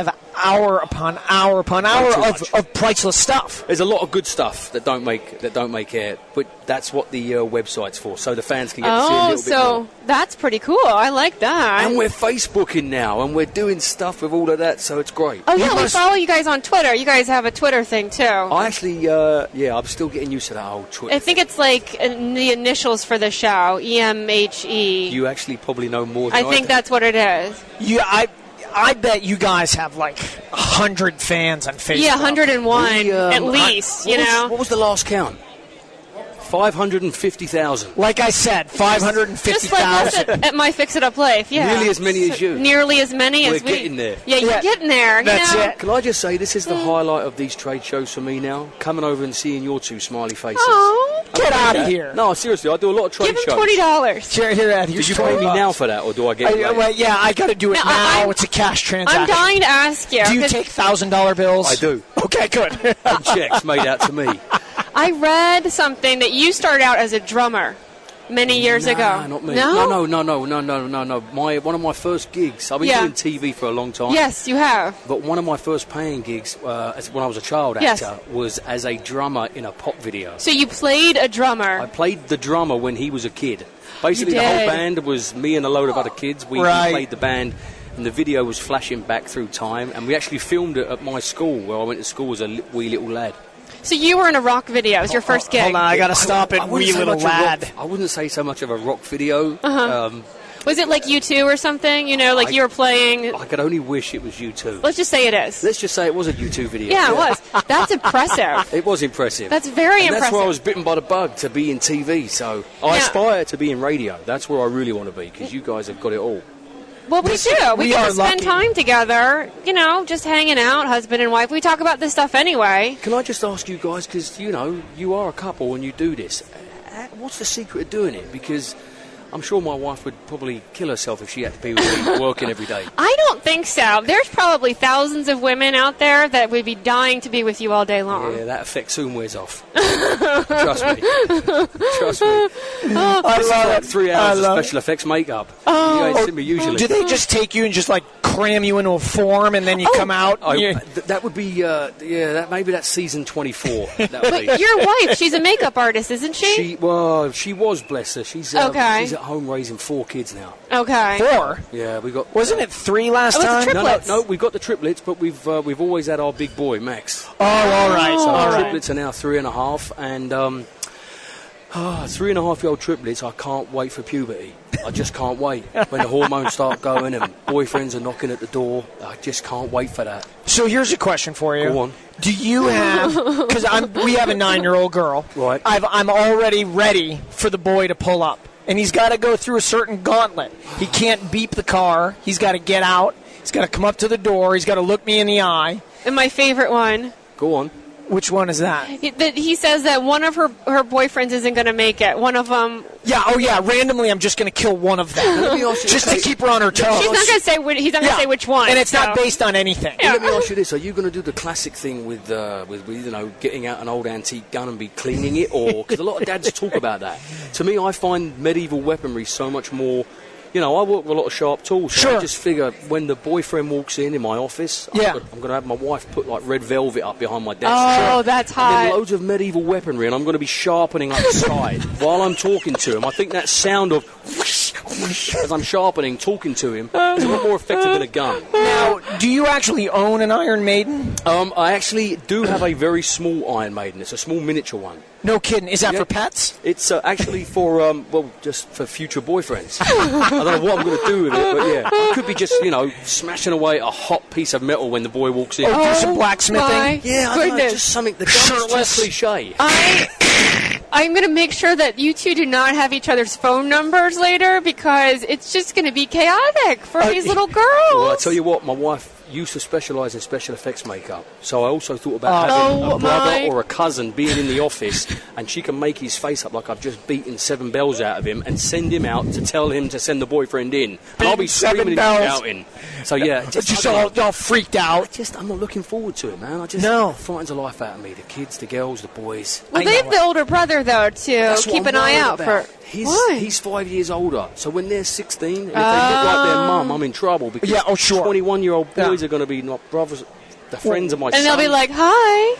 hour upon hour upon hour of priceless stuff. There's a lot of good stuff that don't make air, but that's what the website's for, so the fans can get to see a little bit more. That's pretty cool. I like that. And we're Facebooking now, and we're doing stuff with all of that, so it's great. Oh, yeah, we follow you guys on Twitter. You guys have a Twitter thing, too. I actually, I'm still getting used to that whole Twitter. I think it's like the initials for the show, EMHE. You actually probably know more than I do. I think that's what it is. Yeah, I bet you guys have like 100 fans on Facebook. Yeah, 101 at least, What was the last count? 550,000. Like I said, 550,000. Just like at my Fix It Up Life, yeah. Nearly as many as you. Nearly as many as we. We're getting there. Yeah, you're getting there. That's it. Can I just say, this is the highlight of these trade shows for me now, coming over and seeing your two smiley faces. Oh, get out of here. No, seriously, I do a lot of trade shows. Give him $20. Here, Did you pay me now for that, or do I get it later? Well, yeah, I got to do it now. It's a cash transaction. I'm dying to ask you. Do you take $1,000 bills? I do. Okay, good. And checks made out to me. I read something that you started out as a drummer many years ago. Not me. No? No. One of my first gigs. I've been doing TV for a long time. Yes, you have. But one of my first paying gigs when I was a child actor was as a drummer in a pop video. So you played a drummer. I played the drummer when he was a kid. Basically, the whole band was me and a load of other kids. We played the band, and the video was flashing back through time. And we actually filmed it at my school, where I went to school as a wee little lad. So you were in a rock video. It was your first gig. Hold on, I got to stop it, wee little lad. I wouldn't say so much of a rock video. Was it like U2 or something? You were playing... I could only wish it was U2. Let's just say it is. Let's just say it was a U2 video. Yeah, it was. That's impressive. It was impressive. That's very impressive. That's where I was bitten by the bug, to be in TV. So I aspire to be in radio. That's where I really want to be, because you guys have got it all. Well, we do. We get to spend time together, just hanging out, husband and wife. We talk about this stuff anyway. Can I just ask you guys, because, you are a couple and you do this, what's the secret of doing it? Because I'm sure my wife would probably kill herself if she had to be with me working every day. I don't think so. There's probably thousands of women out there that would be dying to be with you all day long. Yeah, that effect soon wears off. Trust me. Trust me. I love like 3 hours of special effects makeup. You guys see me usually. Do they just take you and just like cram you into a form and then you come out? That would be, maybe that's season 24. But your wife, she's a makeup artist, isn't she? She was, bless her. She's at home raising 4 kids now. Okay. 4? Yeah, we got. Wasn't it 3 last time? Triplets. No, we've got the triplets, but we've always had our big boy Max. Oh, all right. So all our right. triplets are now 3.5, and 3.5-year-old triplets. I can't wait for puberty. I just can't wait when the hormones start going and boyfriends are knocking at the door. I just can't wait for that. So here's a question for you. Go on. Do you have? Because we have a 9-year-old girl. Right. I'm already ready for the boy to pull up. And he's got to go through a certain gauntlet. He can't beep the car. He's got to get out. He's got to come up to the door. He's got to look me in the eye. And my favorite one. Go on. Which one is that? He says that one of her boyfriends isn't going to make it. One of them... Yeah, randomly I'm just going to kill one of them. Just to keep her on her toes. He's not going to say he's not going to say which one. And it's not based on anything. Yeah. Let me ask you this. Are you going to do the classic thing with getting out an old antique gun and be cleaning it? Or because a lot of dads talk about that. To me, I find medieval weaponry so much more... I work with a lot of sharp tools, so I just figure when the boyfriend walks in my office, I'm going to have my wife put like red velvet up behind my desk. Oh, that's hot. And then loads of medieval weaponry, and I'm going to be sharpening up the side while I'm talking to him. I think that sound of whoosh, whoosh, as I'm sharpening, talking to him, is a lot more effective than a gun. Now, do you actually own an Iron Maiden? I actually do have a very small Iron Maiden. It's a small miniature one. No kidding. Is that for pets? It's actually for, just for future boyfriends. I don't know what I'm going to do with it, but yeah. It could be just, smashing away a hot piece of metal when the boy walks in. Do some blacksmithing? Yeah, I don't know, just something. The gun's too cliche. I'm going to make sure that you two do not have each other's phone numbers later because it's just going to be chaotic for these little girls. Well, I tell you what, my wife used to specialise in special effects makeup, so I also thought about having a brother or a cousin being in the office, and she can make his face up like I've just beaten 7 bells out of him and send him out to tell him to send the boyfriend in, and I'll be screaming and shouting. So yeah, just all freaked out. I'm not looking forward to it, man. It frightens the life out of me. The kids, the girls, the boys. Well, they have the older brother though to keep an eye out for. He's 5 years older, so when they're 16, and if they look like their mum, I'm in trouble because 21-year-old boy boys are going to be not brothers, the friends of my son. And they'll be like, hi.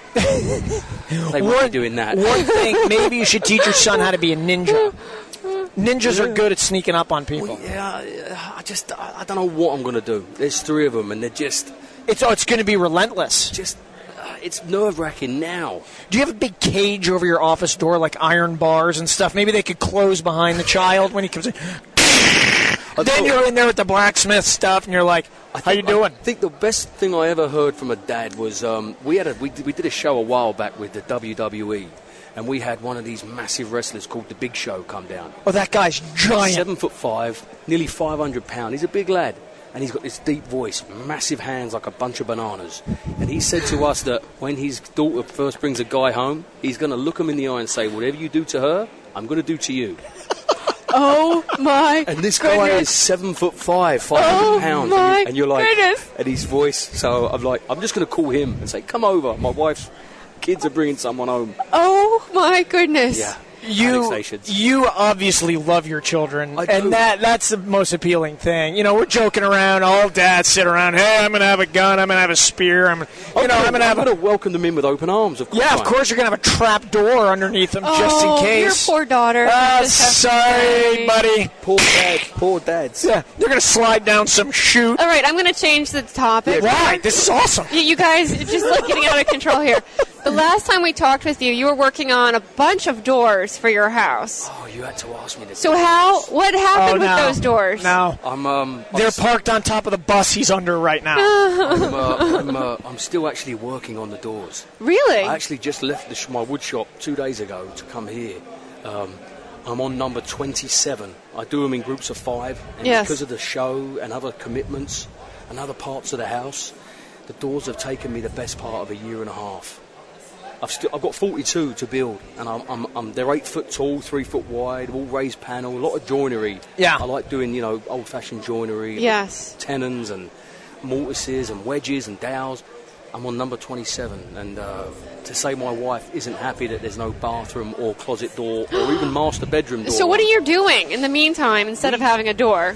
They won't be doing that. One thing, maybe you should teach your son how to be a ninja. Ninjas are good at sneaking up on people. Well, yeah, I don't know what I'm going to do. There's 3 of them, and they're just... It's going to be relentless. It's nerve-wracking now. Do you have a big cage over your office door, like iron bars and stuff? Maybe they could close behind the child when he comes in. Then you're in there with the blacksmith stuff, and you're like, how you doing? I think the best thing I ever heard from a dad was we did a show a while back with the WWE, and we had one of these massive wrestlers called The Big Show come down. Oh, that guy's giant. 7'5", nearly 500 pounds. He's a big lad. And he's got this deep voice, massive hands like a bunch of bananas. And he said to us that when his daughter first brings a guy home, he's going to look him in the eye and say, whatever you do to her, I'm going to do to you. Oh, my And this guy is 7'5", 500 pounds. And you're like, and his voice. So I'm like, I'm just going to call him and say, come over. My wife's kids are bringing someone home. Oh, my goodness. Yeah. You obviously love your children, I and do. that's the most appealing thing. You know, we're joking around. All dads sit around. Hey, I'm going to have a gun. I'm going to have a spear. I'm going to welcome them in with open arms. Of course. Yeah, of course you're going to have a trap door underneath them just in case. Your poor daughter. Sorry, buddy. Poor dads. Yeah, you're going to slide down some chute. All right, I'm going to change the topic. Why? This is awesome. You guys are just like getting out of control here. The last time we talked with you, you were working on a bunch of doors for your house. Oh, you had to ask me this. So what happened with those doors? No. They're parked on top of the bus he's under right now. I'm still actually working on the doors. Really? I actually just left my wood shop 2 days ago to come here. I'm on number 27. I do them in groups of 5. And because of the show and other commitments and other parts of the house, the doors have taken me the best part of a year and a half. I've got 42 to build, and they're 8 foot tall, 3 foot wide, all raised panel, a lot of joinery. Yeah. I like doing, old-fashioned joinery. Yes. Tenons and mortises and wedges and dowels. I'm on number 27, and to say my wife isn't happy that there's no bathroom or closet door or even master bedroom door. So what are you doing in the meantime instead of having a door?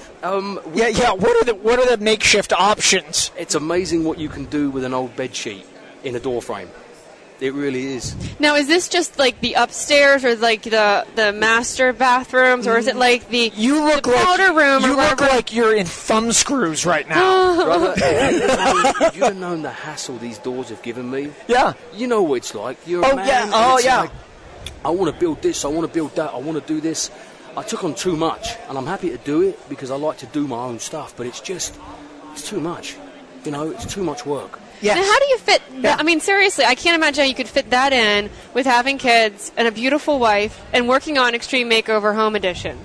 What are the makeshift options? It's amazing what you can do with an old bed sheet in a door frame. It really is. Now, is this just like the upstairs or like the master bathrooms, or is it like the powder room? You look like you're in thumb screws right now. Brother, if you'd have known the hassle these doors have given me. Yeah. You know what it's like. You're a man. Yeah. Oh, yeah. Like, I want to build this. I want to build that. I want to do this. I took on too much, and I'm happy to do it because I like to do my own stuff, but it's too much. It's too much work. Yes. Now, how do you fit that? I mean, seriously, I can't imagine how you could fit that in with having kids and a beautiful wife and working on Extreme Makeover Home Edition.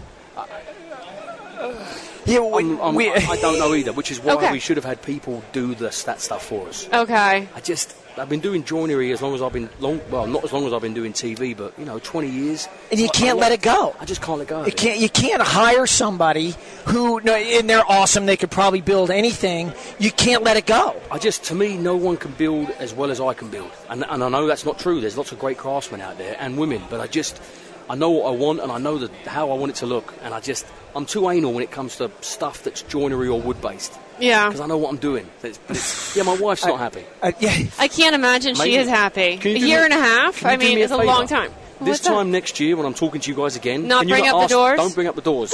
I don't know either, which is why we should have had people do that stuff for us. Okay. I've been doing joinery as long as I've been not as long as I've been doing TV, but 20 years. And you can't let it go. I just can't let go. You can't hire somebody who, and they're awesome. They could probably build anything. You can't let it go. To me, no one can build as well as I can build, and I know that's not true. There's lots of great craftsmen out there and women, but I know what I want, and I know how I want it to look, and I'm too anal when it comes to stuff that's joinery or wood-based. Yeah. Because I know what I'm doing. My wife's not happy. I can't imagine she is happy. A year and a half? I mean, it's a long time. This time next year, when I'm talking to you guys again, not bring up the doors? Don't bring up the doors.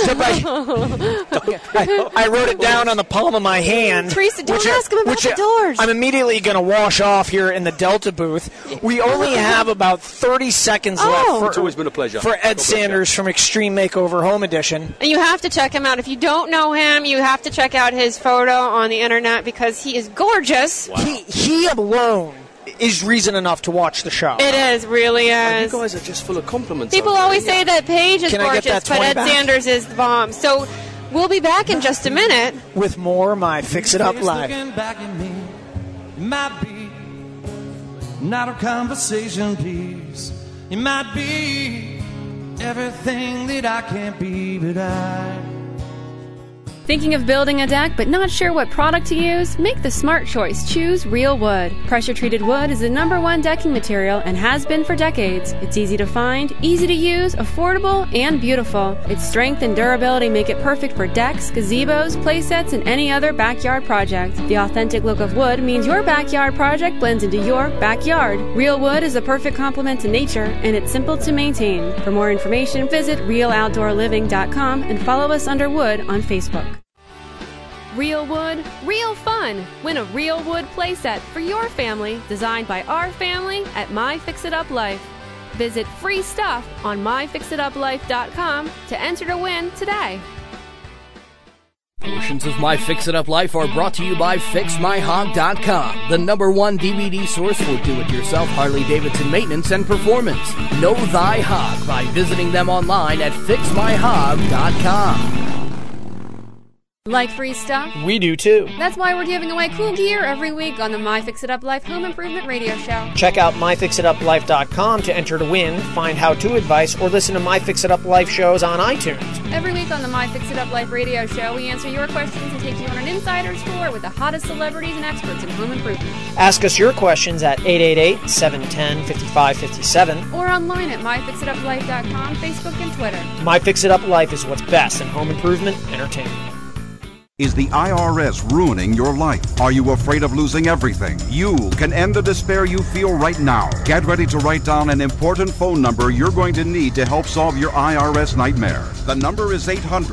I wrote it down on the palm of my hand. Teresa, don't ask him about the doors. I'm immediately going to wash off here in the Delta booth. We only have about 30 seconds left. It's always been a pleasure. For Ed Sanders from Extreme Makeover Home Edition. And you have to check him out. If you don't know him, you have to check out his photo on the internet because he is gorgeous. Wow. He alone is reason enough to watch the show. It is, really is. You guys are just full of compliments. People always say that Paige is gorgeous, but Ed Sanders is the bomb. So we'll be back in just a minute with more My Fix It Up Live. Looking back at me, it might be not a conversation piece. It might be everything that I can't be, but I. Thinking of building a deck but not sure what product to use? Make the smart choice. Choose Real Wood. Pressure-treated wood is the #1 decking material and has been for decades. It's easy to find, easy to use, affordable, and beautiful. Its strength and durability make it perfect for decks, gazebos, playsets, and any other backyard project. The authentic look of wood means your backyard project blends into your backyard. Real Wood is a perfect complement to nature, and it's simple to maintain. For more information, visit realoutdoorliving.com and follow us under Wood on Facebook. Real Wood, real fun. Win a Real Wood playset for your family, designed by our family at My Fix It Up Life. Visit free stuff on myfixituplife.com to enter to win today. Portions of My Fix It Up Life are brought to you by FixMyHog.com, the #1 DVD source for do-it-yourself Harley-Davidson maintenance and performance. Know thy hog by visiting them online at FixMyHog.com. Like free stuff? We do too. That's why we're giving away cool gear every week on the My Fix It Up Life Home Improvement Radio Show. Check out myfixituplife.com to enter to win, find how-to advice, or listen to My Fix It Up Life shows on iTunes. Every week on the My Fix It Up Life Radio Show, we answer your questions and take you on an insider's tour with the hottest celebrities and experts in home improvement. Ask us your questions at 888-710-5557. Or online at myfixituplife.com, Facebook, and Twitter. My Fix It Up Life is what's best in home improvement entertainment. Is the IRS ruining your life? Are you afraid of losing everything? You can end the despair you feel right now. Get ready to write down an important phone number you're going to need to help solve your IRS nightmare. The number is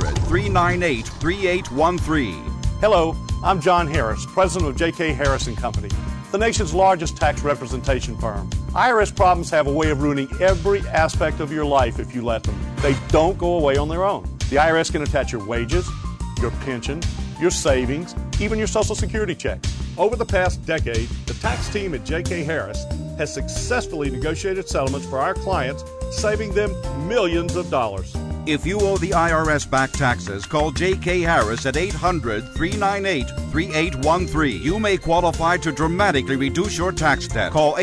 800-398-3813. Hello, I'm John Harris, president of J.K. Harris & Company, the nation's largest tax representation firm. IRS problems have a way of ruining every aspect of your life if you let them. They don't go away on their own. The IRS can attach your wages, your pension, your savings, even your Social Security check. Over the past decade, the tax team at J.K. Harris has successfully negotiated settlements for our clients, saving them millions of dollars. If you owe the IRS back taxes, call J.K. Harris at 800-398-3813. You may qualify to dramatically reduce your tax debt. Call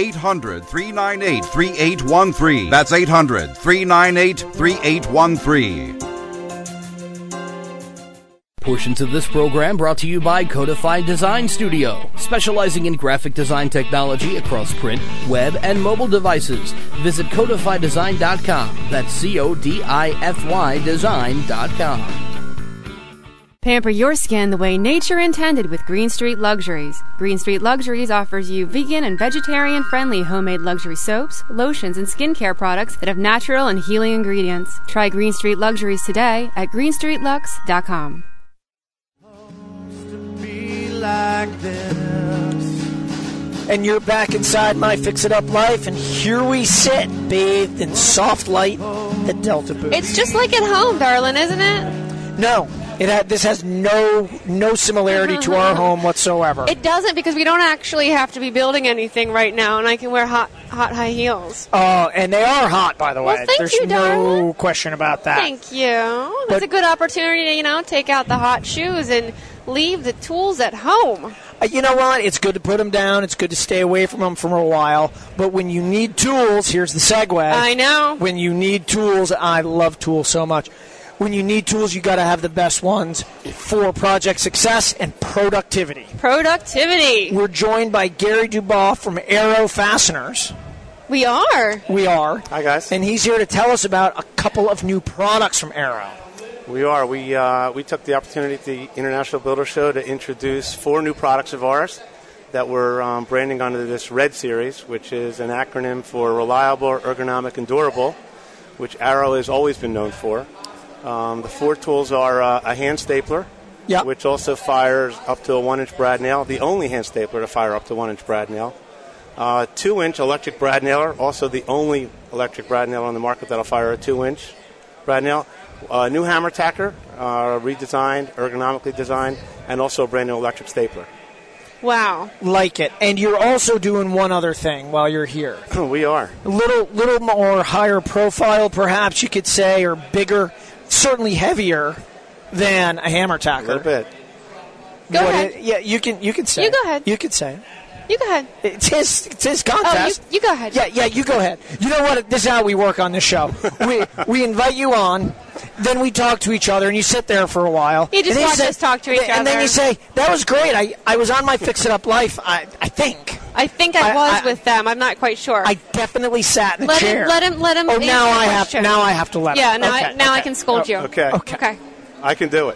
800-398-3813. That's 800-398-3813. Portions of this program brought to you by Codified Design Studio, specializing in graphic design technology across print, web, and mobile devices. Visit codifydesign.com. That's CODIFY design.com. Pamper your skin the way nature intended with Green Street Luxuries. Green Street Luxuries offers you vegan and vegetarian-friendly homemade luxury soaps, lotions, and skincare products that have natural and healing ingredients. Try Green Street Luxuries today at greenstreetlux.com. Like this. And you're back inside My Fix It Up Life, and here we sit, bathed in soft light at Delta Booth. It's just like at home, darling, isn't it? No, this has no similarity to our home whatsoever. It doesn't, because we don't actually have to be building anything right now, and I can wear hot high heels. Oh, and they are hot, by the way. Well, thank There's you, darling. no question about that. Thank you. That's a good opportunity to, take out the hot shoes and leave the tools at home. You know what? It's good to put them down. It's good to stay away from them for a while. But when you need tools, here's the segue. I know. When you need tools, I love tools so much. When you need tools, you got to have the best ones for project success and productivity. Productivity. We're joined by Gary Dubois from Aero Fasteners. We are. Hi, guys. And he's here to tell us about a couple of new products from Aero. We are. We took the opportunity at the International Builder Show to introduce 4 new products of ours that we're branding under this RED series, which is an acronym for Reliable, Ergonomic, and Durable, which Aero has always been known for. The 4 tools are a hand stapler, which also fires up to a 1-inch brad nail, the only hand stapler to fire up to 1-inch brad nail. 2-inch electric brad nailer, also the only electric brad nailer on the market that'll fire a 2-inch brad nail. New hammer tacker, redesigned, ergonomically designed, and also a brand new electric stapler. Wow. Like it. And you're also doing one other thing while you're here. We are. A little more higher profile, perhaps you could say, or bigger, certainly heavier than a hammer tacker. A little bit. Go ahead. Yeah, you can say. You go ahead. You can say it. You go ahead. It's his contest. Oh, you go ahead. Yeah, you go ahead. You know what? This is how we work on this show. we invite you on, then we talk to each other, and you sit there for a while. You just watch us talk to each other. And then you say, that was great. I was on my Fix It Up Life, I think. I think I was with them. I'm not quite sure. I definitely sat in a chair. Let him. Oh, now I have to let him. Yeah, now I can scold you. Okay. I can do it.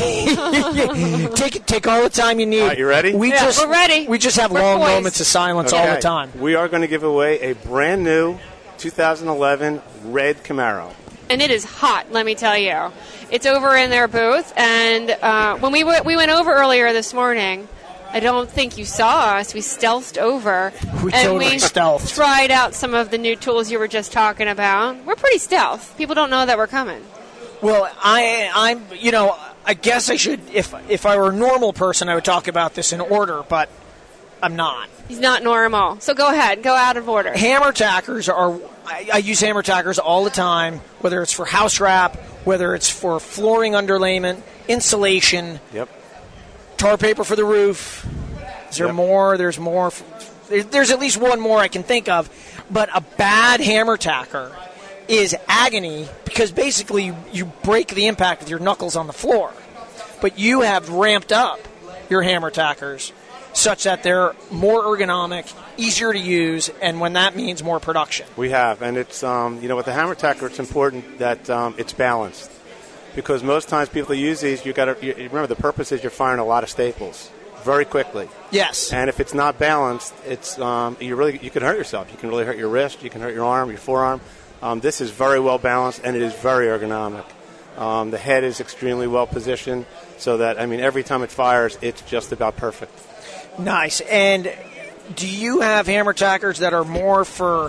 Take all the time you need. All right, you ready? We're ready. We just have long moments of silence all the time. We are going to give away a brand new 2011 red Camaro. And it is hot, let me tell you. It's over in their booth, and when we went over earlier this morning, I don't think you saw us. We stealthed over. We stealthed. Tried out some of the new tools you were just talking about. We're pretty stealth. People don't know that we're coming. Well, I'm I guess I should, if I were a normal person, I would talk about this in order, but I'm not. He's not normal. So go ahead. Go out of order. Hammer tackers I use hammer tackers all the time, whether it's for house wrap, whether it's for flooring underlayment, insulation, tar paper for the roof. Is there more? There's more. There's at least one more I can think of. But a bad hammer tacker is agony because basically you break the impact with your knuckles on the floor. But you have ramped up your hammer tackers such that they're more ergonomic, easier to use, and when that means more production. We have, and it's, with the hammer tacker, it's important that it's balanced. Because most times people use these, you remember the purpose is you're firing a lot of staples very quickly. Yes. And if it's not balanced, it's you can hurt yourself. You can really hurt your wrist, you can hurt your arm, your forearm. This is very well balanced, and it is very ergonomic. The head is extremely well positioned, so that, every time it fires, it's just about perfect. Nice. And do you have hammer tackers that are more for,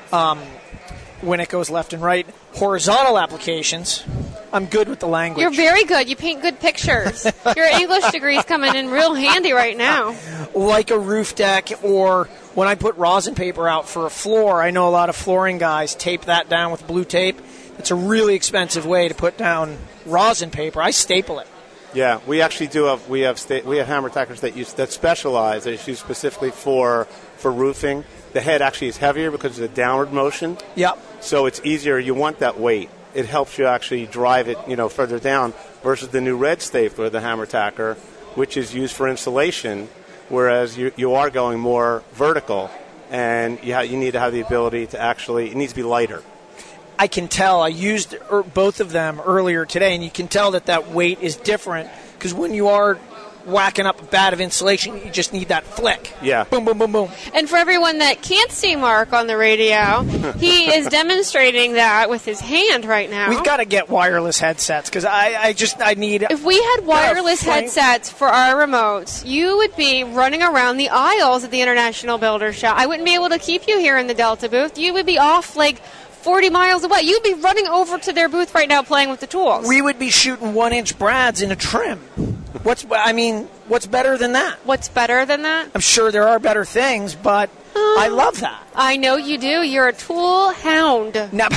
when it goes left and right, horizontal applications? I'm good with the language. You're very good. You paint good pictures. Your English degree's coming in real handy right now. Like a roof deck, or when I put rosin paper out for a floor, I know a lot of flooring guys tape that down with blue tape. It's a really expensive way to put down rosin paper. I staple it. Yeah, we actually do have we have hammer tackers that specialize, that is used specifically for roofing. The head actually is heavier because of the downward motion. Yep. So it's easier. You want that weight. It helps you actually drive it, further down versus the new red stapler, the hammer tacker, which is used for insulation, whereas you are going more vertical, and you need to have the ability to it needs to be lighter. I can tell. I used both of them earlier today, and you can tell that weight is different because when you are whacking up a bat of insulation, you just need that flick. Yeah. Boom, boom, boom, boom. And for everyone that can't see Mark on the radio, he is demonstrating that with his hand right now. We've got to get wireless headsets because I need... If we had wireless headsets for our remotes, you would be running around the aisles at the International Builder Show. I wouldn't be able to keep you here in the Delta booth. You would be off 40 miles away. You'd be running over to their booth right now playing with the tools. We would be shooting 1-inch brads in a trim. What's better than that? What's better than that? I'm sure there are better things, but I love that. I know you do. You're a tool hound.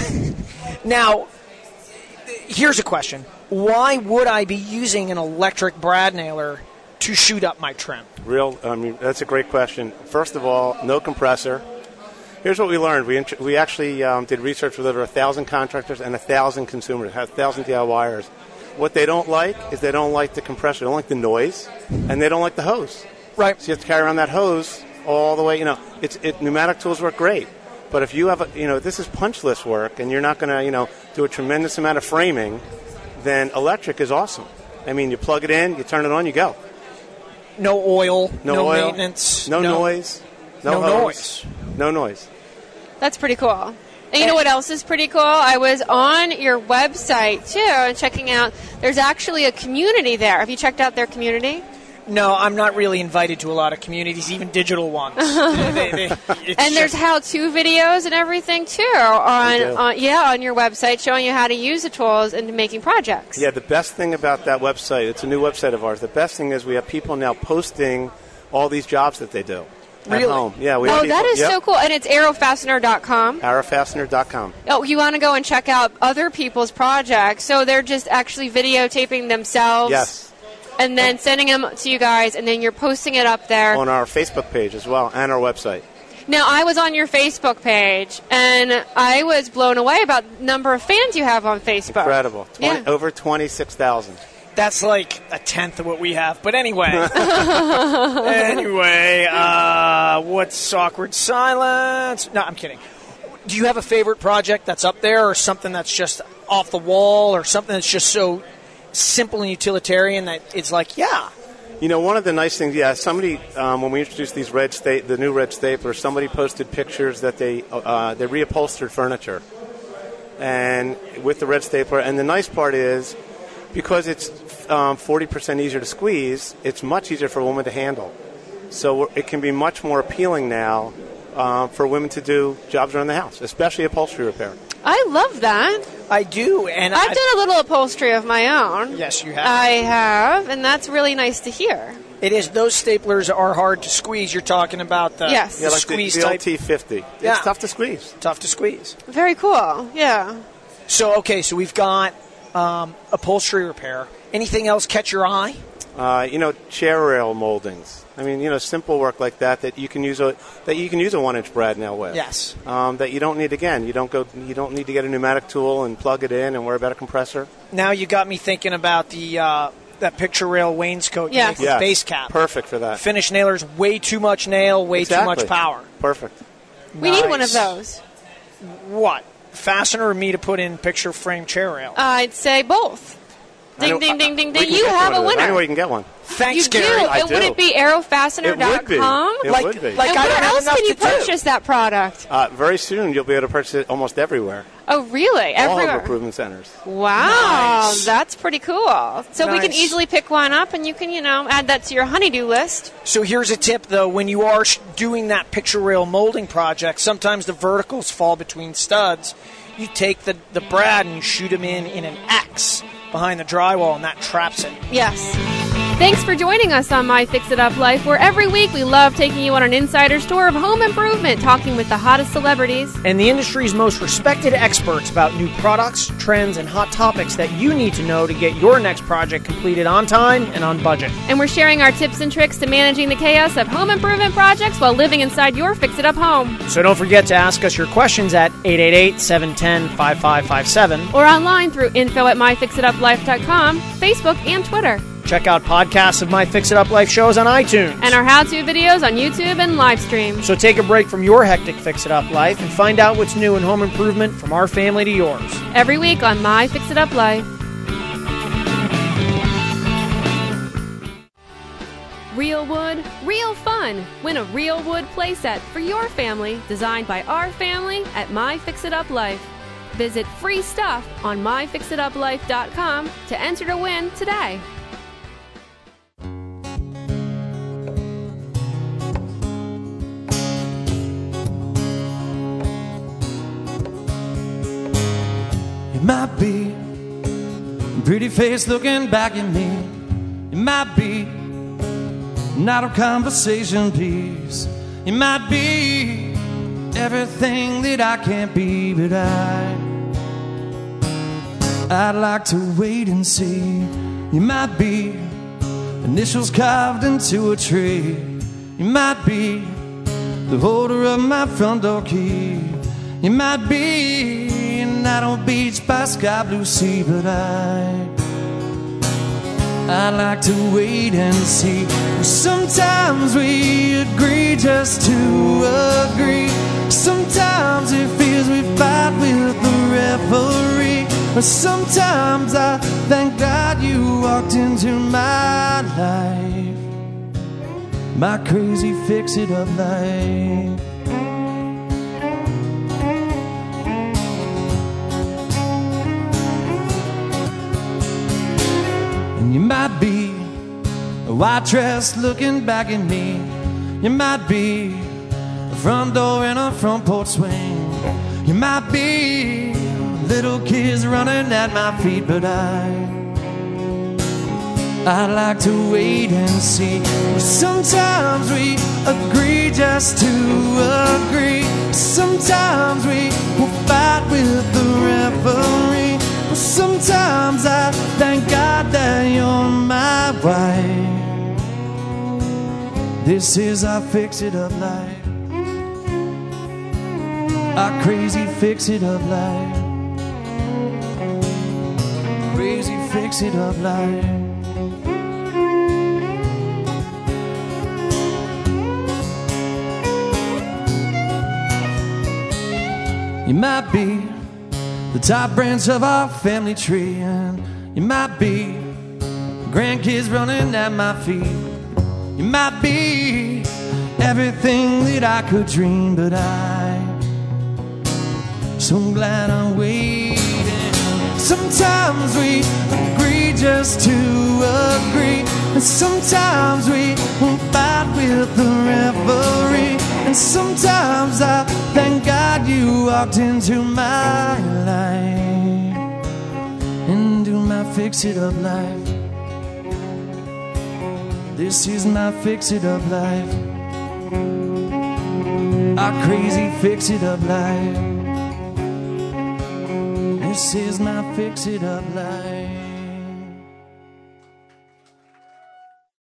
Now, here's a question. Why would I be using an electric brad nailer to shoot up my trim? That's a great question. First of all, no compressor. Here's what we learned. We actually did research with over 1,000 contractors and 1,000 consumers, 1,000 DIYers. What they don't like is they don't like the compressor. They don't like the noise, and they don't like the hose. Right. So you have to carry around that hose all the way. Pneumatic tools work great, but if you have this is punchless work, and you're not going to do a tremendous amount of framing, then electric is awesome. You plug it in, you turn it on, you go. No oil, no maintenance, no noise, no hose, no noise. That's pretty cool. And you know what else is pretty cool? I was on your website, too, and checking out. There's actually a community there. Have you checked out their community? No, I'm not really invited to a lot of communities, even digital ones. And there's how-to videos and everything, too, on your website, showing you how to use the tools and making projects. Yeah, the best thing about that website, it's a new website of ours, the best thing is we have people now posting all these jobs that they do. Really? At home. Yeah, that is so cool. And it's arrowfastener.com. Arrowfastener.com. Oh, you want to go and check out other people's projects. So they're just actually videotaping themselves. Yes. And then sending them to you guys, and then you're posting it up there. On our Facebook page as well, and our website. Now, I was on your Facebook page, and I was blown away about the number of fans you have on Facebook. Incredible. Yeah. Over 26,000. That's like a tenth of what we have. But anyway. What's awkward silence? No, I'm kidding. Do you have a favorite project that's up there, or something that's just off the wall, or something that's just so simple and utilitarian that it's like, yeah. You know, one of the nice things, somebody, when we introduced these the new red staplers, somebody posted pictures that they reupholstered furniture and with the red stapler. And the nice part is, because it's 40% easier to squeeze, it's much easier for a woman to handle. So it can be much more appealing now for women to do jobs around the house, especially upholstery repair. I love that. I do. And I've done a little upholstery of my own. Yes, you have. I have, and that's really nice to hear. It is. Those staplers are hard to squeeze. You're talking about the, yes. the squeeze the type. LT50. Yeah. It's tough to squeeze. Tough to squeeze. Very cool. Yeah. So we've got upholstery repair. Anything else catch your eye? Chair rail moldings. I mean, simple work like that you can use a 1-inch brad nail with. Yes. That you don't need again. You don't need to get a pneumatic tool and plug it in and worry about a compressor. Now you got me thinking about the that picture rail wainscot with base cap. Perfect for that. Finish nailers, way too much nail, way too much power. Perfect. We need one of those. What? Fastener or me to put in picture frame chair rail? I'd say both. Ding, ding, ding, ding, ding. You have a winner. I know where you can get one. Thanks, you Gary. Do. I do. Would it be aerofastener.com? It would be. And where else can you purchase that product? Very soon you'll be able to purchase it almost everywhere. Oh, really? All Everywhere? of improvement centers. Wow, nice. That's pretty cool. So we can Nice. easily pick one up, and you can, add that to your honey-do list. So here's a tip, though. When you are doing that picture rail molding project, sometimes the verticals fall between studs. You take the brad and you shoot them in an X behind the drywall, and that traps it. Yes. Thanks for joining us on My Fix It Up Life, where every week we love taking you on an insider's tour of home improvement, talking with the hottest celebrities and the industry's most respected experts about new products, trends, and hot topics that you need to know to get your next project completed on time and on budget. And we're sharing our tips and tricks to managing the chaos of home improvement projects while living inside your Fix It Up home. So don't forget to ask us your questions at 888-710-5557 or online through info@myfixituplife.com, Facebook, and Twitter. Check out podcasts of My Fix It Up Life shows on iTunes. And our how-to videos on YouTube and live stream. So take a break from your hectic Fix It Up life and find out what's new in home improvement from our family to yours. Every week on My Fix It Up Life. Real wood, real fun. Win a real wood playset for your family, designed by our family at My Fix It Up Life. Visit free stuff on myfixituplife.com to enter to win today. It might be a pretty face looking back at me. It might be not a conversation piece. It might be everything that I can't be, but I'd like to wait and see. You might be initials carved into a tree. You might be the holder of my front door key. You might be a night on beach by sky blue sea, but I'd like to wait and see. Sometimes we agree just to agree. Sometimes it feels we fight with the referee. But sometimes I thank God you walked into my life, my crazy fix-it-up life. You might be a white dress looking back at me. You might be a front door in a front porch swing. You might be little kids running at my feet, but I'd like to wait and see. Sometimes we agree just to agree. Sometimes we will fight with the referee. Sometimes I thank God that you're my wife. This is our fix-it-up life. Our crazy fix-it-up life. Crazy fix-it-up life. You might be the top branch of our family tree, and you might be grandkids running at my feet. You might be everything that I could dream, but I'm so glad I'm waiting. Sometimes we agree just to agree, and sometimes we won't fight with the referee, and sometimes I thank God you walked into my life into my fix-it-up life. This is my fix-it-up life. Our crazy fix-it-up life. This is my fix-it-up life.